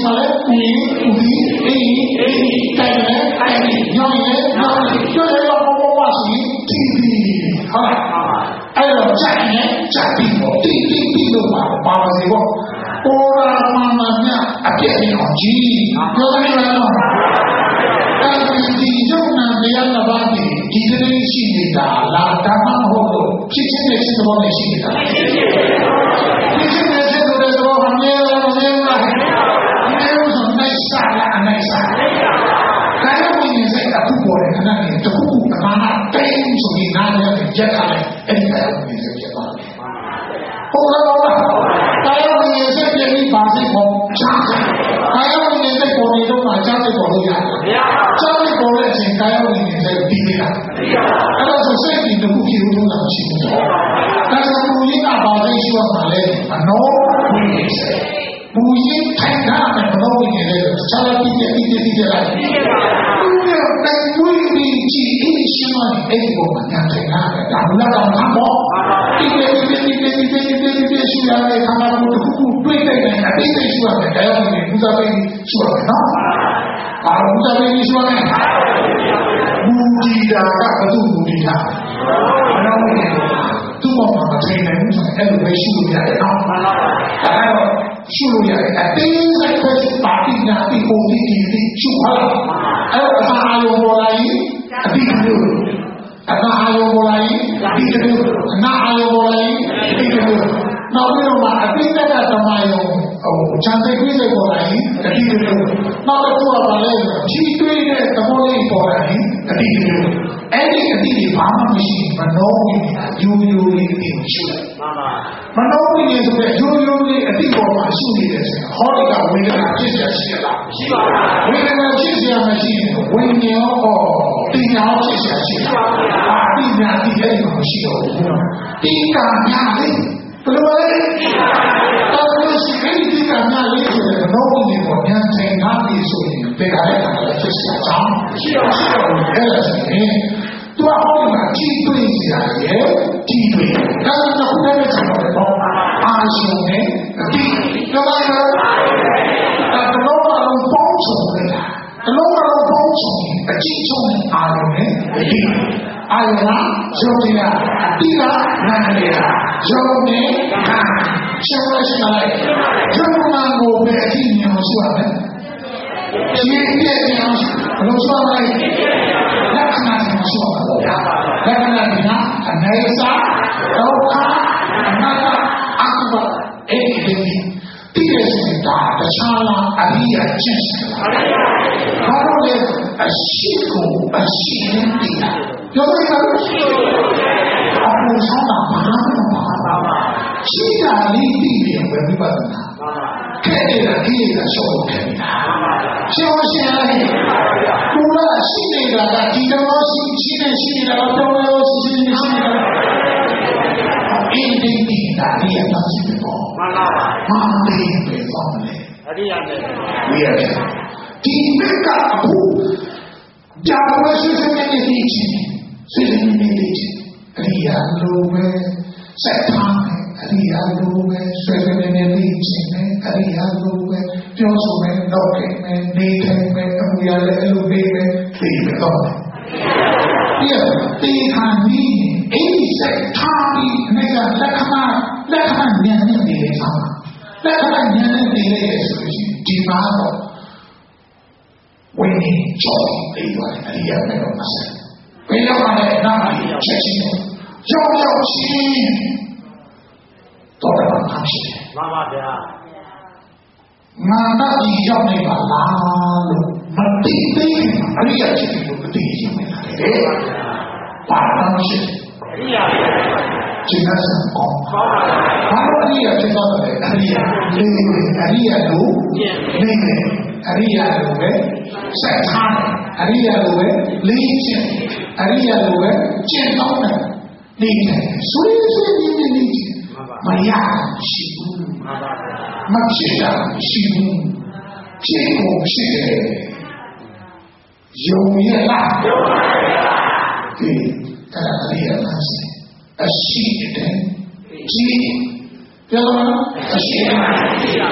ဦးဒီအေးအေးတိုင်တယ်တိုင်တယ်ညောင်းတယ်ညောင်းတယ်ကျွတ်တယ်တော့ဘောဘောရှိတီးပြီးဟုတ်အဲ့တော့ကြိုက်ရင်ကြိုက်ပြီးတော့တီးတီးပြီးလို့ပါပါပါစေပေါ့ပေါ်လာမှမှမြအပြည့်နဲ့အောင်ကြီးပြောတယ်လားအဲ့ဒီဒီရုံနာတရားတစ်ပါးဒီဒီကလေးရှိနေတာလားဒါမှမဟုတ်လို့ဖြစ်ချင်းနဲ့ဖြစ်တော်နဲ့ရှိနေတာဖြစ်ချင်းနဲ့ဖြစ်တော်တဲ့တော့မမြဲဘူးမမြဲဘူးလားမမြဲဘူးဆိုနိုင်စားလားအနိုင်စားဒါကြောင့်ဒီစိတ်ကခုပေါ်တယ်ခဏနေတခုခုတမနာတင်းဆိုပြီးနားရတဲ့ရက်ထားတယ်အဲ့ဒီကဒီစိတ်ဖြစ်သွားတယ်ဟုတ်လားဟုတ်လားဒါကြောင့်ဒီစိတ်ပြင်းပါစိတ်ပေါ်ချားတယ်ဒါကြောင့်ဒီစိတ်ပေါ်နေတော့မှချားစိတ်ပေါ်လို့ရတယ်ချားစိတ်ပေါ်တဲ့အချိန်ဒါကြောင့်ဒီစိတ်ပြီးနေတာအဲ့တော့ဆိုစိတ်ဒီတစ်ခုဖြစ်လို့တော့မရှိဘူးဒါကြောင့်ဘူရင်းကပါသိရှိရမှာလေအနောဝိနည်းစိတ်ဘူရင်းထိုင်တာနဲ့ဘလို့ဝင်နေလဲချားပြီးပြပြီးပြပြီးပြလိုက်ဒီတော့တိုင်ဝိပြီးကြည့်အင်းရှင်းလိုက်အဲ့ဒီပေါ်မှာညာထိုင်တာဒါဘုရားတော်မှာပေါ့ဒီပြပြီးပြပြီးပြပြီးပြပြီးပြရှိရတဲ့ခန္ဓာကိုယ်တစ်ခုခုတွေ့တဲ့နဲ့အတိတ်ရှိရမယ်ဒါကြောင့်ဒီဘုရားပဲရှိရမယ်နော်အာဘုရားပဲရှိရမယ်ဘူဒီတာကဘသူဘူဒီတာဘယ်လိုလဲသူ့ဘောမှာမထိုင်နိုင်ဘူးဆိုရင်အဲ့လိုပဲရှိလို့ရတယ်နော်ဒါတော့ရှိလို့ရတယ်အတင်းစိတ်ပဲပါတိနာတိဟိုဒီဒီဒီရှိပါလားအဲ့တော့အသာအယုံပေါ်လာရင်အတိတ်လို့အသာအယုံပေါ်လာရင်အတိတ်လို့အနာအယုံပေါ်လာရင်အတိတ်လို့နောက်ပြီးတော့မှအတိတ်ကဓမ္မယုံဟိုခြံသိပြီးစိတ်ပေါ်လာရင်အတိတ်လို့နောက်တစ်ခုကပါလဲဖြီးတွေးတဲ့သဘောလေးပေါ်လာရင်အတိတ်လို့အဲ့ဒီအတိတ်ဘာမှမရှိမနှောဝင်ယူယူလေးအတိတ်မရှိဘူးမနှောဝင်ဆိုတဲ့ယူယူလေးအတိတ်ပေါ်မှာရှိနေတယ်ဆိုဟောဒီကဝိညာဉ်ဖြစ်ရရှိရလားရှိပါဘူးဝိညာဉ်ဖြစ်ရမရှိရင်ဝိညာဉ်ဟောတရားဖြစ်ရရှိတာအာတိညာတိရဲ့မရှိတော့ဘူးဒီကညာလေးဘယ်လိုလဲတော်လို့ရှိရင်ဒီကညာလေးဆိုတဲ့နှောဝင်ကိုဉာဏ်ထိုင်ထားပြီဆိုရင်ဒီကလည်းဖြစ်ရအောင်ရှိအောင်ရှိအောင်အဲ့ဒါဆိုရင်သူကဟောဒီမှာကြည့်တွေ့စရာရဲ့ကြည့်တွေ့ဒါကတစ်ခုတည်းနဲ့ကျွန်တော်တော့အာရှင်နဲ့အတိတော်ပါရဲ့အဲ့တော့တော့ပေါင်းစုံနေတာအလုံးစုံပေါင်းစုံအကြည့်ဆုံးအာရုံနဲ့အတိအာရုံကယုံကြည်တာအတိကနာနေတာယုံနဲ့ခံရှင်းလို့ရှိလိုက်ယုံနာကိုပဲအတိဉာဏ်ရှိရမယ်ရှင်းပြည့်ဉာဏ်ဘယ်လိုဆိုလိုက်လက္ခဏာရှိရမှာလက္ခဏာဒီနာအနေစာဒုက္ခအနတ္တအကုဘအဲ့ဒီဒီဒီရဆိုတာတခြားလားအရိယာကျင့်စဉ်ဘာလို့လဲအရှိကိုအရှိနဲ့တည်တာပြောရရင်အမှုဆောင်တာဘာမှမပါဘူးရှိတာလေးတည်တယ်ဝိပဿနာခဲ့နေတာဒီကရှော့ခဲ့တာရှော့ရှင်းလိုက်ဘူလာရှိနေတာကဒီတော့ရှိရှိနေရှိနေတာတော့တော့ရှိရှိနေရှိနေတာအင်းဒီဒီဒါရီအမှန်ရှိတယ်ပေါ့မှန်ပါပါမှန်တယ်ပဲပေါ့လေအရိယာနဲ့ဝိရတယ်ဒီဘက်ကအခုကြာဝဲရှိစနေနေဒီချင်းရှိစနေနေဒီချင်းအရိယာလိုပဲစက်ထားအရိယာလိုပဲဆွေးနွေးနေနေချင်းနဲ့အရိယာလိုပဲပြောဆိုမယ်တော့ခင်မယ်နေထိုင်မယ်အမှုရလည်းအလုပ်ပေးမယ်သိတော့ဒီတေခါနီးအိစက်ထားပြီးအနေကလက္ခဏာလက္ခဏာဉာဏ်နဲ့နေလေဆောင်လက္ခဏာဉာဏ်နဲ့နေလေဆိုရင်ဒီမှာတော့ဝိနည်းကြောင့်ပြီးသွားတယ်အရိယာနဲ့တော့မဆက်ဘယ်တော့မှလည်းနားမချက်ချင်းရောက်ရောက်ချင်းတော့တာမှရှိတယ်မှန်ပါဗျာငါတော့ဒီရောက်နေပါလားလို့မသိသေးဘူးအရိယာချင်းလို့မသိရင်မလားလေပါတော့ရှိအရိယာကျင့်တဲ့ကောင်းပါဘာလို့အရိယာကျင့်တော့လဲအရိယာလေးအရိယာတို့နေနေအရိယာလိုပဲစက်ထားတယ်အရိယာလိုပဲလေးကျင့်အရိယာလိုပဲကျင့်တော့တယ်နေတယ်ဆွေးဆွေးနေနေနေမရရှိဘူးမဖြစ်တာရှိဘူးဖြစ်ကိုရှိတယ်ယုံရလားယုံပါလားဒီကဲအရိယာလားအရှိတယ်ကြည်ပြောတော့အရှိတယ်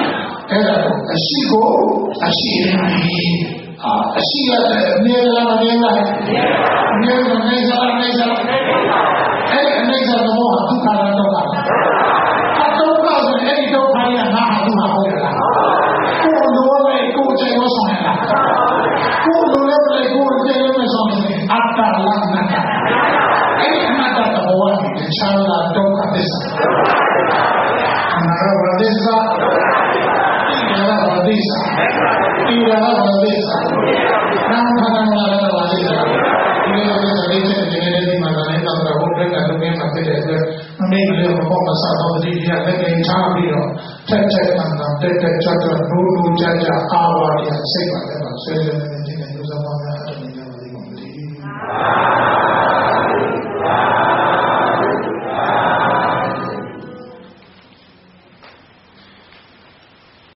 အဲ့ဒါကိုအရှိကိုအရှိနေပြီအာအရှိရတဲ့အမြဲတမ်းမမြဲလားအမြဲတမ်းနေစားနေစားအဲ့ဒီအနေစားတော့ဟာဒုက္ခလားတော့ပါအတုံးကဆိုအဲ့ဒီဒုက္ခရငါဟာဒုက္ခဟုတ်လားကိုလိုလေကိုကျေရောဆောင်ရလားကိုလိုလေကိုကျေရောမဆောင်ရင်အတ္တလက္ခဏာအဲ့ဒီအနတ္တတဘောကဒီချမ်းသာဒုက္ခသစ္စာအနာရဝသစ္စာဣရဝသစ္စာဣရဝသစ္စာနာမခန္ဓာလာဝသစ္စာဒီလိုမျိုးသတိချက်တွေနဲ့ဒီမှာလည်းတော့ဘုရားကလည်းမှာဖြစ်တဲ့အတွက်မမေ့လို့ဘောမစားတော့ဒီရလက်နဲ့ချပြီးတော့ထက်ထက်တန်တန်တက်တက်ကြွကြွနိုးနိုးကြကြအာဝါဒစိတ်ပါလည်းပါဆွဲဆွဲနေနေ